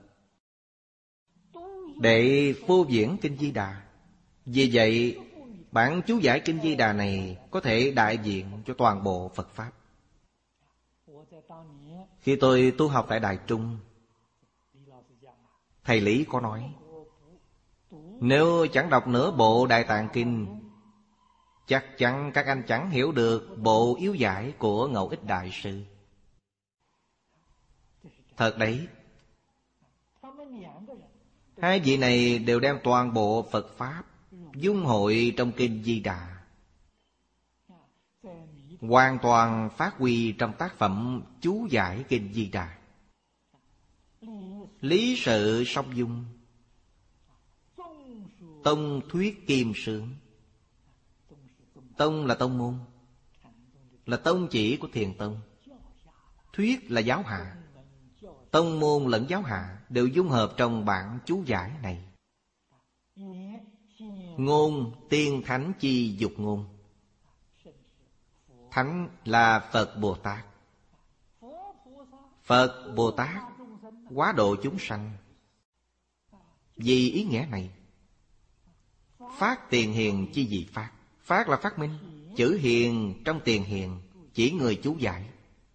để phô diễn kinh Di Đà. Vì vậy, bản chú giải kinh Di Đà này có thể đại diện cho toàn bộ Phật Pháp. Khi tôi tu học tại Đài Trung, thầy Lý có nói, nếu chẳng đọc nửa bộ Đại Tạng Kinh, chắc chắn các anh chẳng hiểu được bộ yếu giải của Ngẫu Ích Đại Sư. Thật đấy, hai vị này đều đem toàn bộ Phật Pháp dung hội trong kinh Di Đà, hoàn toàn phát huy trong tác phẩm chú giải kinh Di Đà. Lý sự song dung, tông thuyết kim sướng. Tông là tông môn, là tông chỉ của Thiền Tông. Thuyết là giáo hạ. Tông môn lẫn giáo hạ đều dung hợp trong bản chú giải này. Ngôn tiên thánh chi dục ngôn. Thánh là Phật Bồ Tát. Phật Bồ Tát hóa độ chúng sanh. Vì ý nghĩa này, phát tiền hiền chi vì phát. Phát là phát minh. Chữ hiền trong tiền hiền chỉ người chú giải.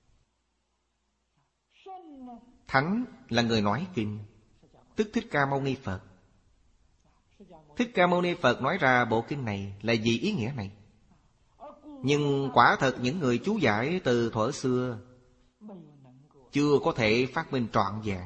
Thánh là người nói kinh, tức Thích Ca Mâu Ni Phật. Thích Ca Mâu Ni Phật nói ra bộ kinh này là vì ý nghĩa này. Nhưng quả thật những người chú giải từ thuở xưa chưa có thể phát minh trọn vẹn.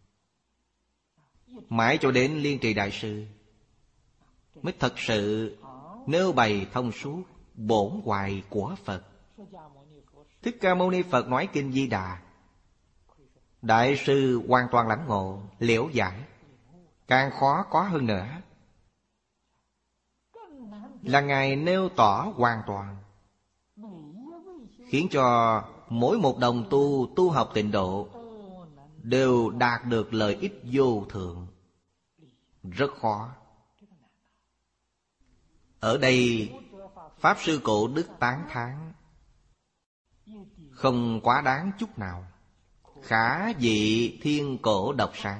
Mãi cho đến Liên Trì Đại Sư mới thật sự nêu bày thông suốt bổn hoài của Phật. Thích Ca Mâu Ni Phật nói kinh Di Đà, Đại sư hoàn toàn lãnh ngộ, liễu giải. Càng khó có hơn nữa là Ngài nêu tỏ hoàn toàn, khiến cho mỗi một đồng tu tu học tịnh độ đều đạt được lợi ích vô thượng. Rất khó. Ở đây Pháp Sư Cổ Đức tán thán không quá đáng chút nào. Khả vị thiên cổ độc sáng.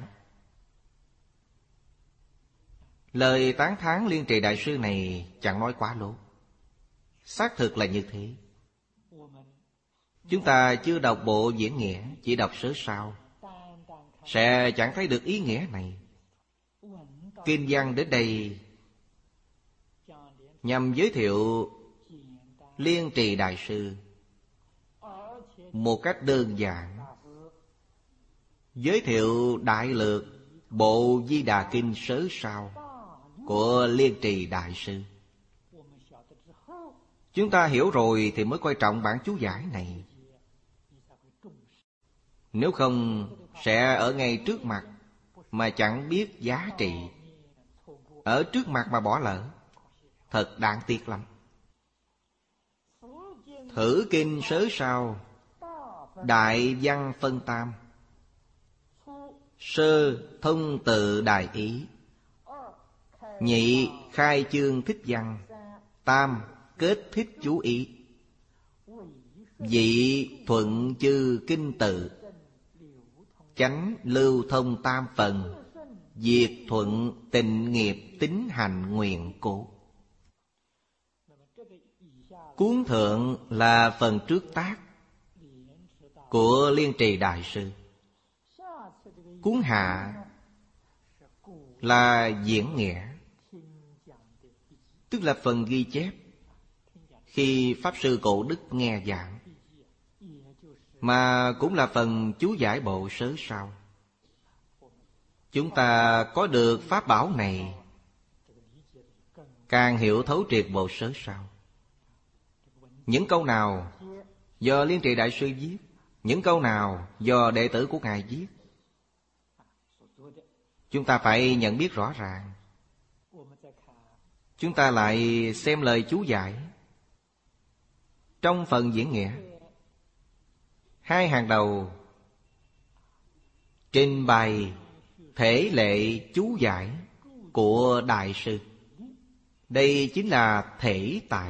Lời tán thán Liên Trì Đại Sư này chẳng nói quá lố. Xác thực là như thế. Chúng ta chưa đọc bộ diễn nghĩa, chỉ đọc sớ sao, sẽ chẳng thấy được ý nghĩa này. Kinh văn đến đây nhằm giới thiệu Liên Trì Đại Sư một cách đơn giản, giới thiệu đại lược bộ Di Đà Kinh sớ sao của Liên Trì Đại Sư. Chúng ta hiểu rồi thì mới coi trọng bản chú giải này. Nếu không sẽ ở ngay trước mặt mà chẳng biết giá trị. Ở trước mặt mà bỏ lỡ, thật đáng tiếc lắm. Thử kinh sớ sao, đại văn phân tam. Sơ thông tự đại ý, nhị khai chương thích văn, tam kết thích chú ý, vị thuận chư kinh tự, chánh lưu thông tam phần, diệt thuận tịnh nghiệp tín hành nguyện cố. Cuốn thượng là phần trước tác của Liên Trì Đại Sư. Cuốn hạ là diễn nghĩa, tức là phần ghi chép khi Pháp Sư Cổ Đức nghe giảng, mà cũng là phần chú giải bộ sớ sao. Chúng ta có được pháp bảo này, càng hiểu thấu triệt bộ sớ sao. Những câu nào do Liên Trì Đại Sư viết, những câu nào do đệ tử của Ngài viết, chúng ta phải nhận biết rõ ràng. Chúng ta lại xem lời chú giải. Trong phần diễn nghĩa, hai hàng đầu trình bày thể lệ chú giải của Đại Sư. Đây chính là thể tài.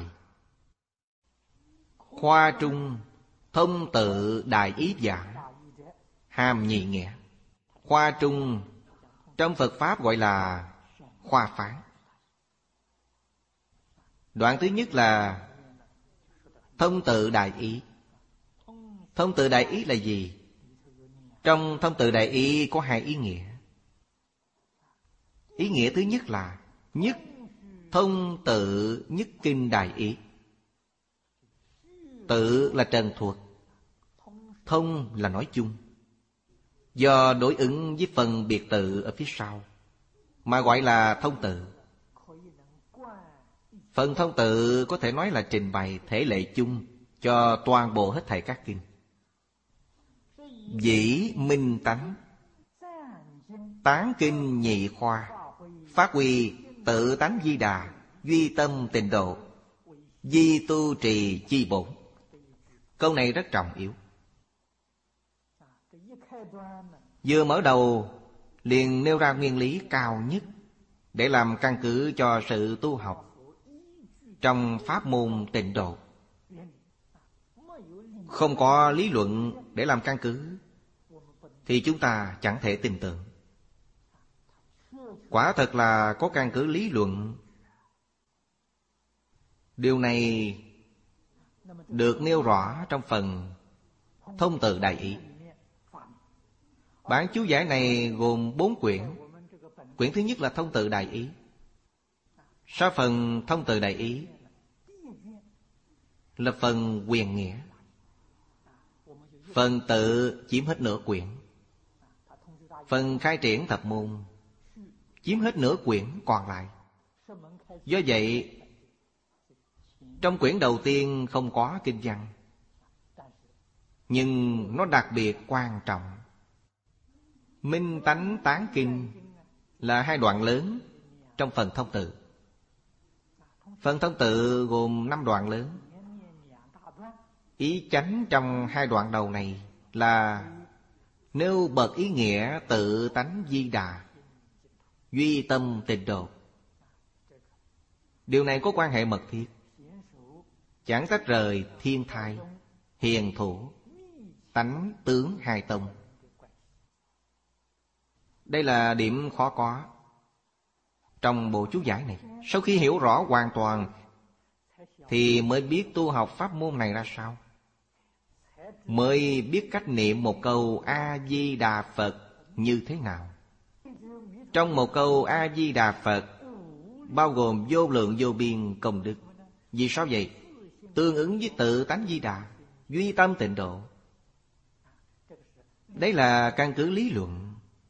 Khoa trung thông tự đại ý giảng, hàm nhị nghĩa. Khoa trung trong Phật Pháp gọi là khoa phán. Đoạn thứ nhất là thông tự đại ý. Thông tự đại ý là gì? Trong thông tự đại ý có hai ý nghĩa. Ý nghĩa thứ nhất là nhất thông tự nhất kinh đại ý. Tự là trần thuật, thông là nói chung. Do đối ứng với phần biệt tự ở phía sau mà gọi là thông tự. Phần thông tự có thể nói là trình bày thể lệ chung cho toàn bộ hết thảy các kinh. Dĩ minh tánh, tán kinh nhị khoa, phát huy tự tánh Di Đà, duy tâm tịnh độ, di tu trì chi bổn. Câu này rất trọng yếu. Vừa mở đầu liền nêu ra nguyên lý cao nhất để làm căn cứ cho sự tu học trong pháp môn tịnh độ. Không có lý luận để làm căn cứ thì chúng ta chẳng thể tin tưởng. Quả thật là có căn cứ lý luận. Điều này được nêu rõ trong phần Thông Từ Đại Ý. Bản chú giải này gồm bốn quyển. Quyển thứ nhất là Thông Từ Đại Ý. Sau phần Thông Từ Đại Ý là phần Quyền Nghĩa. Phần Tự chiếm hết nửa quyển. Phần Khai Triển Thập Môn chiếm hết nửa quyển còn lại. Do vậy, trong quyển đầu tiên không có kinh văn, nhưng nó đặc biệt quan trọng. Minh Tánh Tán Kinh là hai đoạn lớn trong phần Thông Tự. Phần Thông Tự gồm năm đoạn lớn. Ý chánh trong hai đoạn đầu này là nêu bậc ý nghĩa tự tánh di đà, duy tâm tịnh độ. Điều này có quan hệ mật thiết, chẳng tách rời thiên thai, hiền thủ, tánh tướng hai tông. Đây là điểm khó có trong bộ chú giải này. Sau khi hiểu rõ hoàn toàn thì mới biết tu học pháp môn này ra sao, mới biết cách niệm một câu A-di-đà Phật như thế nào. Trong một câu A-di-đà Phật bao gồm vô lượng vô biên công đức. Vì sao vậy? Tương ứng với tự tánh di đà, duy tâm tịnh độ. Đấy là căn cứ lý luận.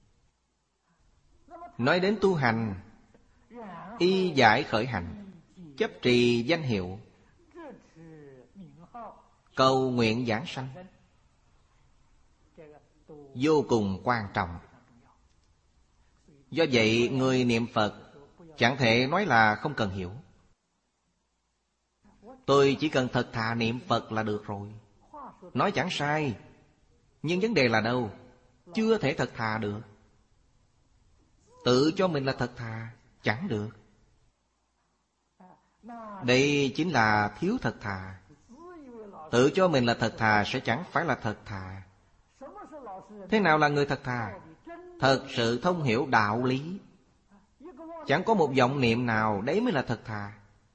Nói đến tu hành, y giải khởi hành, chấp trì danh hiệu, cầu nguyện giảng sanh, vô cùng quan trọng. Do vậy, người niệm Phật chẳng thể nói là không cần hiểu. Tôi chỉ cần thật thà niệm Phật là được rồi. Nói chẳng sai, nhưng vấn đề là đâu? Chưa thể thật thà được. Tự cho mình là thật thà chẳng được. Đây chính là thiếu thật thà. Tự cho mình là thật thà sẽ chẳng phải là thật thà. Thế nào là người thật thà? Thật sự thông hiểu đạo lý. Chẳng có một vọng niệm nào, đấy mới là thật thà.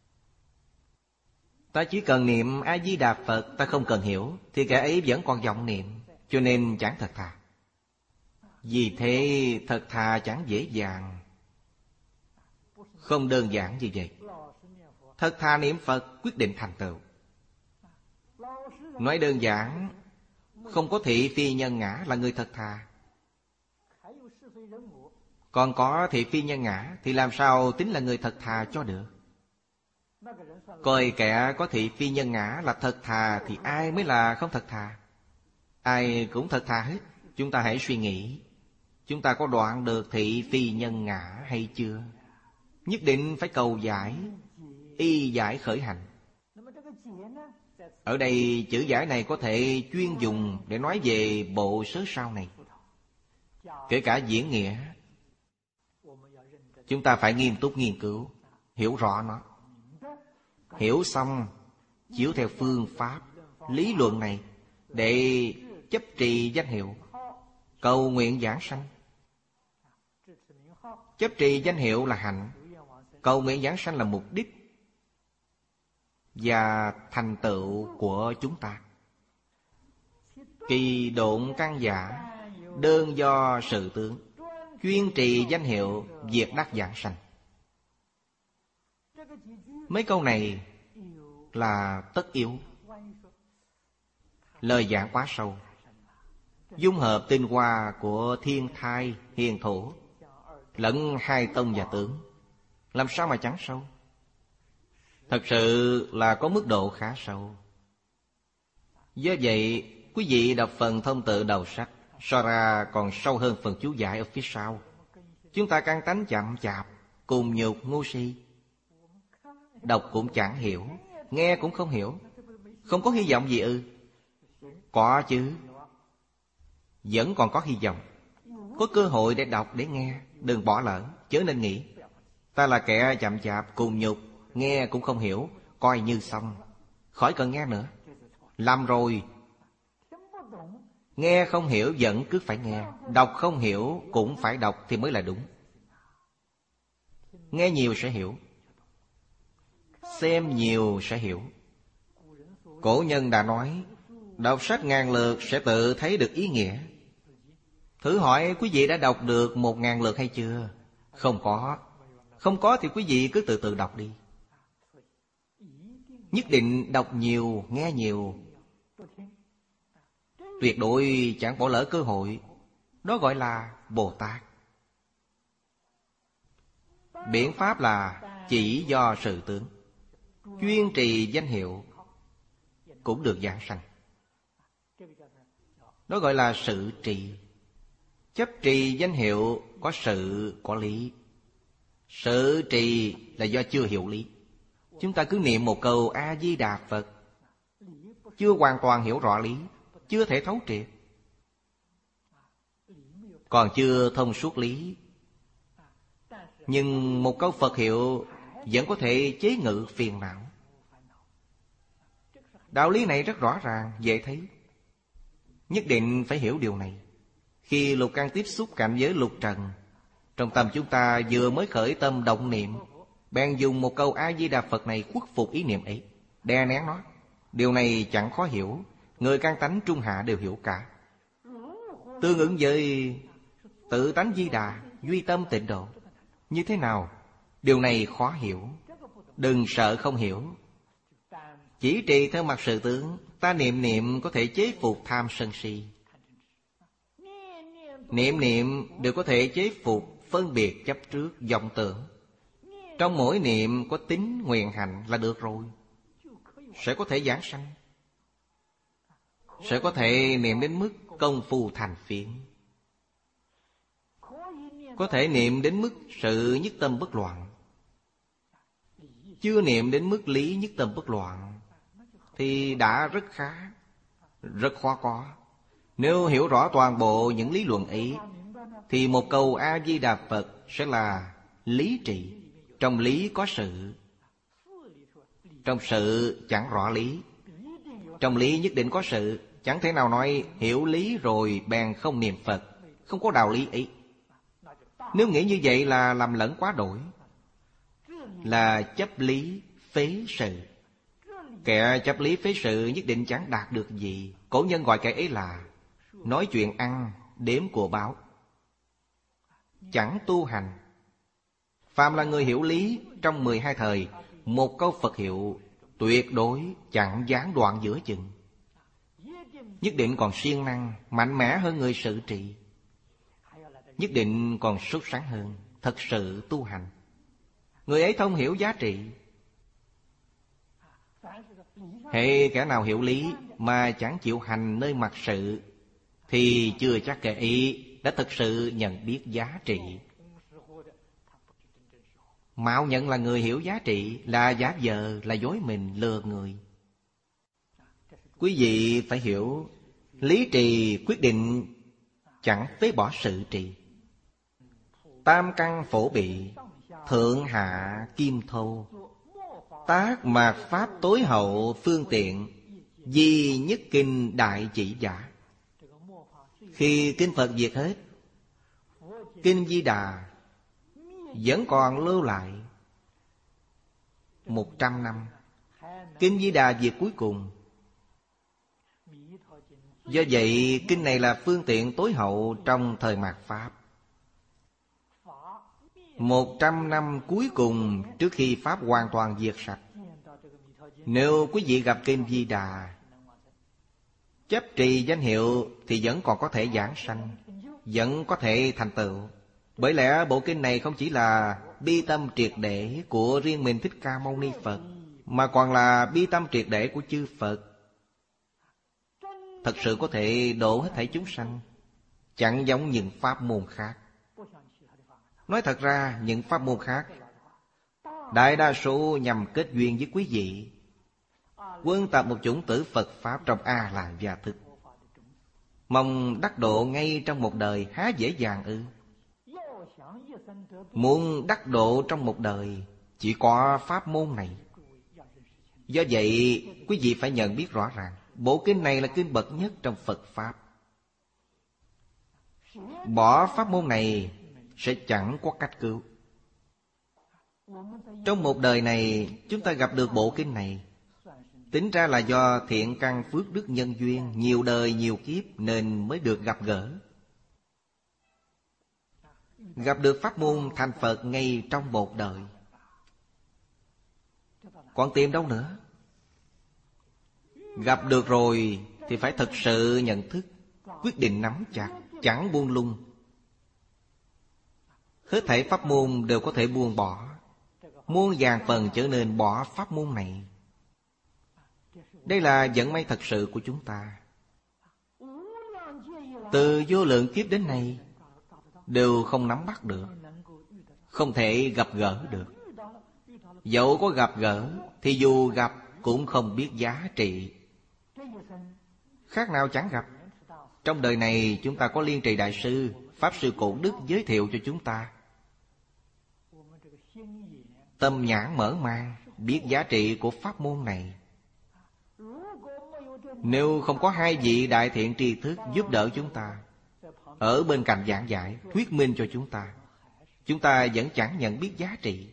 Ta chỉ cần niệm A-di-đà Phật, ta không cần hiểu, thì kẻ ấy vẫn còn vọng niệm, cho nên chẳng thật thà. Vì thế thật thà chẳng dễ dàng, không đơn giản như vậy. Thật thà niệm Phật quyết định thành tựu. Nói đơn giản, không có thị phi nhân ngã là người thật thà. Còn có thị phi nhân ngã thì làm sao tính là người thật thà cho được? Coi kẻ có thị phi nhân ngã là thật thà thì ai mới là không thật thà? Ai cũng thật thà hết. Chúng ta hãy suy nghĩ, chúng ta có đoạn được thị phi nhân ngã hay chưa? Nhất định phải cầu giải, y giải khởi hành. Ở đây chữ giải này có thể chuyên dùng để nói về bộ sớ sau này. Kể cả diễn nghĩa, chúng ta phải nghiêm túc nghiên cứu, hiểu rõ nó. Hiểu xong, chiếu theo phương pháp, lý luận này để chấp trì danh hiệu, cầu nguyện giảng sanh. Chấp trì danh hiệu là hạnh, cầu nguyện giảng sanh là mục đích và thành tựu của chúng ta. Kỳ độn căn giả, đơn do sự tướng, chuyên trì danh hiệu, diệt đắc giảng sanh. Mấy câu này là tất yếu. Lời giảng quá sâu, dung hợp tinh hoa của thiên thai, hiền thủ lẫn hai tông và tướng, làm sao mà chẳng sâu? Thật sự là có mức độ khá sâu. Do vậy, quý vị đọc phần thông tự đầu sách, so ra còn sâu hơn phần chú giải ở phía sau. Chúng ta căn tánh chậm chạp, cùng nhục ngu si, đọc cũng chẳng hiểu, nghe cũng không hiểu. Không có hy vọng gì ư? Có chứ, vẫn còn có hy vọng. Có cơ hội để đọc, để nghe, đừng bỏ lỡ, chớ nên nghĩ. Ta là kẻ chậm chạp cùng nhục, nghe cũng không hiểu, coi như xong, khỏi cần nghe nữa. Làm rồi. Nghe không hiểu vẫn cứ phải nghe, đọc không hiểu cũng phải đọc thì mới là đúng. Nghe nhiều sẽ hiểu, xem nhiều sẽ hiểu. Cổ nhân đã nói, đọc sách ngàn lượt sẽ tự thấy được ý nghĩa. Thử hỏi quý vị đã đọc được một ngàn lượt hay chưa? Không có. Không có thì quý vị cứ từ từ đọc đi. Nhất định đọc nhiều, nghe nhiều. Tuyệt đối chẳng bỏ lỡ cơ hội. Đó gọi là Bồ Tát. Biện pháp là chỉ do sự tướng. Chuyên trì danh hiệu cũng được giảng sanh. Đó gọi là sự trì. Chấp trì danh hiệu có sự, có lý. Sự trì là do chưa hiểu lý. Chúng ta cứ niệm một câu A-di-đà Phật, chưa hoàn toàn hiểu rõ lý, chưa thể thấu triệt, còn chưa thông suốt lý. Nhưng một câu Phật hiệu vẫn có thể chế ngự phiền não. Đạo lý này rất rõ ràng, dễ thấy. Nhất định phải hiểu điều này. Khi lục căn tiếp xúc cảnh giới lục trần, trong tâm chúng ta vừa mới khởi tâm động niệm, bèn dùng một câu A-di-đà Phật này khuất phục ý niệm ấy, đè nén nó. Điều này chẳng khó hiểu, người căn tánh trung hạ đều hiểu cả. Tương ứng với tự tánh Di Đà, duy tâm tịnh độ. Như thế nào? Điều này khó hiểu. Đừng sợ không hiểu. Chỉ trì theo mặt sự tướng, ta niệm niệm có thể chế phục tham sân si. Niệm niệm đều có thể chế phục phân biệt chấp trước vọng tưởng. Trong mỗi niệm có tính nguyện hạnh là được rồi. Sẽ có thể giảng sanh. Sẽ có thể niệm đến mức công phu thành phiến. Có thể niệm đến mức sự nhất tâm bất loạn. Chưa niệm đến mức lý nhất tâm bất loạn thì đã rất khá, rất khó có. Nếu hiểu rõ toàn bộ những lý luận ấy thì một câu A-di-đà Phật sẽ là lý trị. Trong lý có sự, trong sự chẳng rõ lý. Trong lý nhất định có sự. Chẳng thể nào nói hiểu lý rồi bèn không niệm Phật. Không có đạo lý ấy. Nếu nghĩ như vậy là làm lẫn quá đổi, là chấp lý phế sự. Kẻ chấp lý phế sự nhất định chẳng đạt được gì. Cổ nhân gọi kẻ ấy là nói chuyện ăn, đếm của báo, chẳng tu hành. Phàm là người hiểu lý, trong mười hai thời, một câu Phật hiệu tuyệt đối chẳng gián đoạn giữa chừng. Nhất định còn siêng năng, mạnh mẽ hơn người sự trì. Nhất định còn sốt sáng hơn, thật sự tu hành. Người ấy thông hiểu giá trị. Hệ kẻ nào hiểu lý mà chẳng chịu hành nơi mặt sự thì chưa chắc kẻ ấy đã thực sự nhận biết giá trị. Mạo nhận là người hiểu giá trị, là giả vờ, là dối mình, lừa người. Quý vị phải hiểu, lý trì quyết định chẳng phế bỏ sự trì. Tam căn phổ bị, thượng hạ kim thô. Tác mạt pháp tối hậu phương tiện, di nhất kinh đại chỉ giả. Khi kinh Phật diệt hết, kinh Di Đà vẫn còn lưu lại một trăm năm. Kinh Di Đà diệt cuối cùng. Do vậy kinh này là phương tiện tối hậu trong thời mạt Pháp. Một trăm năm cuối cùng trước khi Pháp hoàn toàn diệt sạch. Nếu quý vị gặp kinh Di Đà, chấp trì danh hiệu thì vẫn còn có thể giảng sanh, vẫn có thể thành tựu. Bởi lẽ bộ kinh này không chỉ là bi tâm triệt để của riêng mình Thích Ca Mâu Ni Phật, mà còn là bi tâm triệt để của chư Phật. Thật sự có thể độ hết thảy chúng sanh, chẳng giống những pháp môn khác. Nói thật ra, những pháp môn khác đại đa số nhằm kết duyên với quý vị, quân tập một chủng tử Phật Pháp trong A-la gia thức. Mong đắc độ ngay trong một đời há dễ dàng ư? Muốn đắc độ trong một đời chỉ có pháp môn này. Do vậy quý vị phải nhận biết rõ ràng, bộ kinh này là kinh bậc nhất trong Phật Pháp. Bỏ pháp môn này sẽ chẳng có cách cứu. Trong một đời này chúng ta gặp được bộ kinh này, tính ra là do thiện căn phước đức nhân duyên, nhiều đời nhiều kiếp nên mới được gặp gỡ. Gặp được pháp môn thành Phật ngay trong một đời. Còn tìm đâu nữa? Gặp được rồi thì phải thực sự nhận thức, quyết định nắm chặt, chẳng buông lung. Hết thảy pháp môn đều có thể buông bỏ. Muôn vàn phần trở nên bỏ pháp môn này. Đây là vận may thật sự của chúng ta. Từ vô lượng kiếp đến nay đều không nắm bắt được, không thể gặp gỡ được. Dẫu có gặp gỡ thì dù gặp cũng không biết giá trị. Khác nào chẳng gặp. Trong đời này chúng ta có Liên Trì Đại Sư, Pháp Sư Cổ Đức giới thiệu cho chúng ta. Tâm nhãn mở mang, biết giá trị của pháp môn này. Nếu không có hai vị đại thiện tri thức giúp đỡ chúng ta, ở bên cạnh giảng giải, thuyết minh cho chúng ta, chúng ta vẫn chẳng nhận biết giá trị.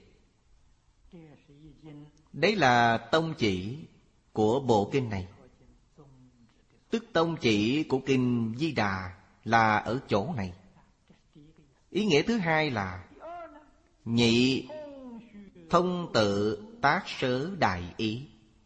Đấy là tông chỉ của bộ kinh này. Tức tông chỉ của kinh Di Đà là ở chỗ này. Ý nghĩa thứ hai là nhị thông tự tác sớ đại ý.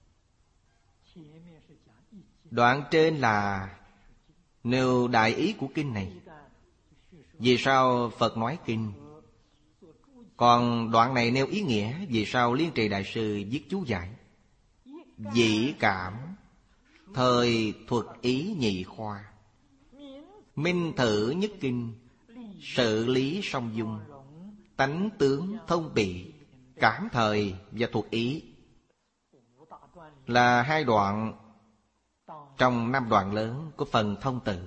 Đoạn trên là nêu đại ý của kinh này. Vì sao Phật nói kinh? Còn đoạn này nêu ý nghĩa. Vì sao Liên Trì Đại Sư viết chú giải? Dĩ cảm thời thuật ý nhị khoa, minh thử nhất kinh, sự lý song dung, tánh tướng thông bị, cảm thời và thuật ý, là hai đoạn trong năm đoạn lớn của phần thông tự.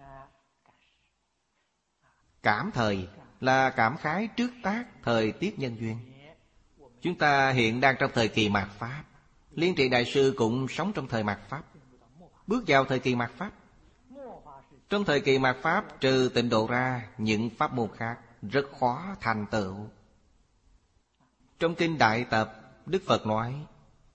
Cảm thời là cảm khái trước tác thời tiết nhân duyên. Chúng ta hiện đang trong thời kỳ mạt Pháp. Liên Trì Đại Sư cũng sống trong thời mạt Pháp, bước vào thời kỳ mạt Pháp. Trong thời kỳ mạt Pháp, trừ tịnh độ ra, những pháp môn khác rất khó thành tựu. Trong kinh Đại Tập, Đức Phật nói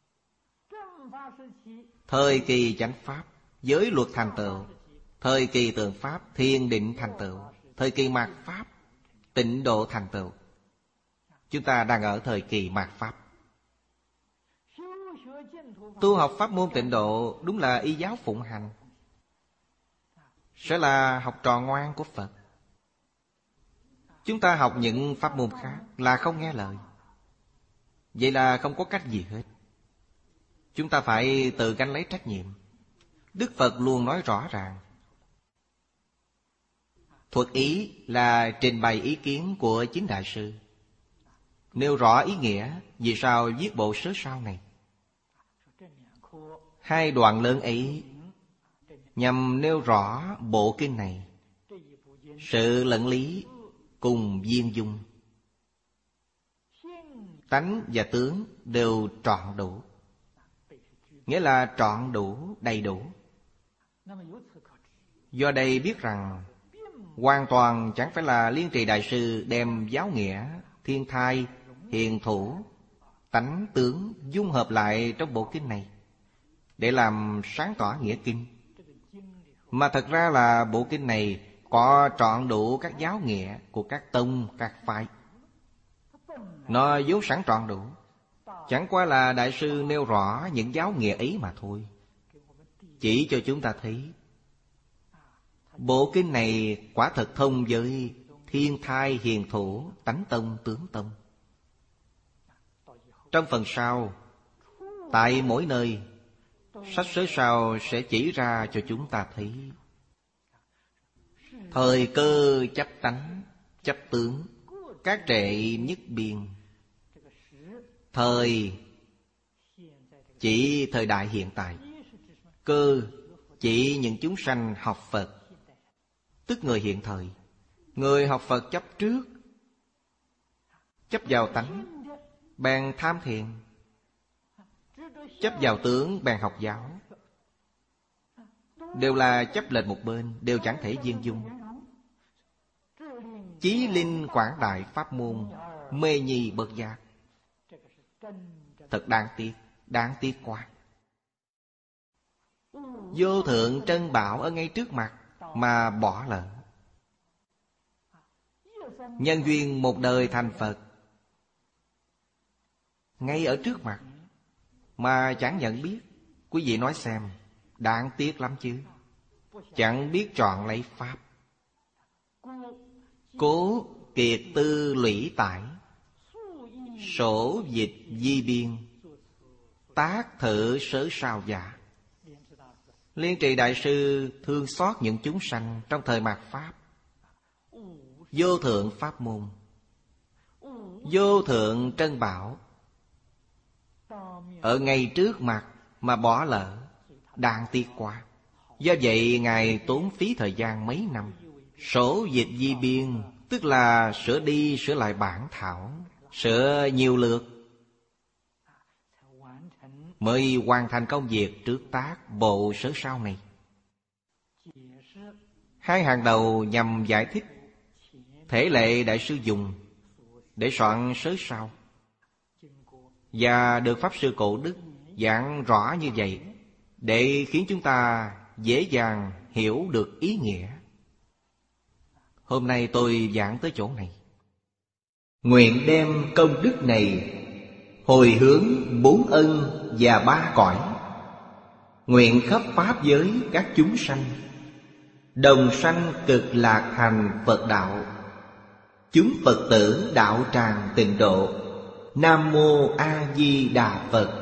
thời kỳ chánh Pháp, giới luật thành tựu. Thời kỳ tượng Pháp, thiền định thành tựu. Thời kỳ mạt Pháp, tịnh độ thành tựu. Chúng ta đang ở thời kỳ mạt Pháp. Tu học pháp môn tịnh độ đúng là y giáo phụng hành, sẽ là học trò ngoan của Phật. Chúng ta học những pháp môn khác là không nghe lời, vậy là không có cách gì hết. Chúng ta phải tự gánh lấy trách nhiệm. Đức Phật luôn nói rõ ràng. Thuật ý là trình bày ý kiến của chính Đại Sư, nêu rõ ý nghĩa vì sao viết bộ sớ sao này. Hai đoạn lớn ấy nhằm nêu rõ bộ kinh này, sự lẫn lý cùng viên dung, tánh và tướng đều trọn đủ. Nghĩa là trọn đủ, đầy đủ. Do đây biết rằng hoàn toàn chẳng phải là Liên Trì Đại Sư đem giáo nghĩa, thiên thai, hiền thủ, tánh tướng dung hợp lại trong bộ kinh này để làm sáng tỏ nghĩa kinh. Mà thật ra là bộ kinh này có trọn đủ các giáo nghĩa của các tông, các phái. Nó vốn sẵn trọn đủ, chẳng qua là Đại Sư nêu rõ những giáo nghĩa ấy mà thôi, chỉ cho chúng ta thấy bộ kinh này quả thật thông với thiên thai, hiền thủ, tánh tông, tướng tông. Trong phần sau, tại mỗi nơi, sách sớ sao sẽ chỉ ra cho chúng ta thấy thời cơ chấp tánh, chấp tướng, các trệ nhất biên. Thời chỉ thời đại hiện tại, cơ chỉ những chúng sanh học Phật, tức người hiện thời. Người học Phật chấp trước chấp vào tánh, bèn tham thiền. Chấp vào tướng, bèn học giáo. Đều là chấp lệch một bên, đều chẳng thể viên dung. Chí linh quảng đại pháp môn, mê nhi bất giác. Thật đáng tiếc, đáng tiếc quá. Vô thượng trân bảo ở ngay trước mặt mà bỏ lỡ. Nhân duyên một đời thành Phật ngay ở trước mặt mà chẳng nhận biết. Quý vị nói xem, đáng tiếc lắm chứ. Chẳng biết chọn lấy pháp. Cố kiệt tư lũy tải, sổ dịch di biên, tác thử sớ sao giả. Liên Trì Đại Sư thương xót những chúng sanh trong thời mạt Pháp. Vô thượng pháp môn, vô thượng trân bảo ở ngay trước mặt mà bỏ lỡ, đáng tiếc quá. Do vậy Ngài tốn phí thời gian mấy năm. Sổ dịch di biên, tức là sửa đi sửa lại bản thảo, sửa nhiều lượt, mới hoàn thành công việc trước tác bộ sớ sao này. Hai hàng đầu nhằm giải thích thể lệ Đại Sư dùng để soạn sớ sao, và được Pháp Sư Cổ Đức giảng rõ như vậy, để khiến chúng ta dễ dàng hiểu được ý nghĩa. Hôm nay tôi giảng tới chỗ này. Nguyện đem công đức này hồi hướng bốn ân và ba cõi, nguyện khắp pháp giới các chúng sanh đồng sanh cực lạc thành Phật đạo. Chúng Phật tử đạo tràng tịnh độ. Nam Mô A Di Đà Phật.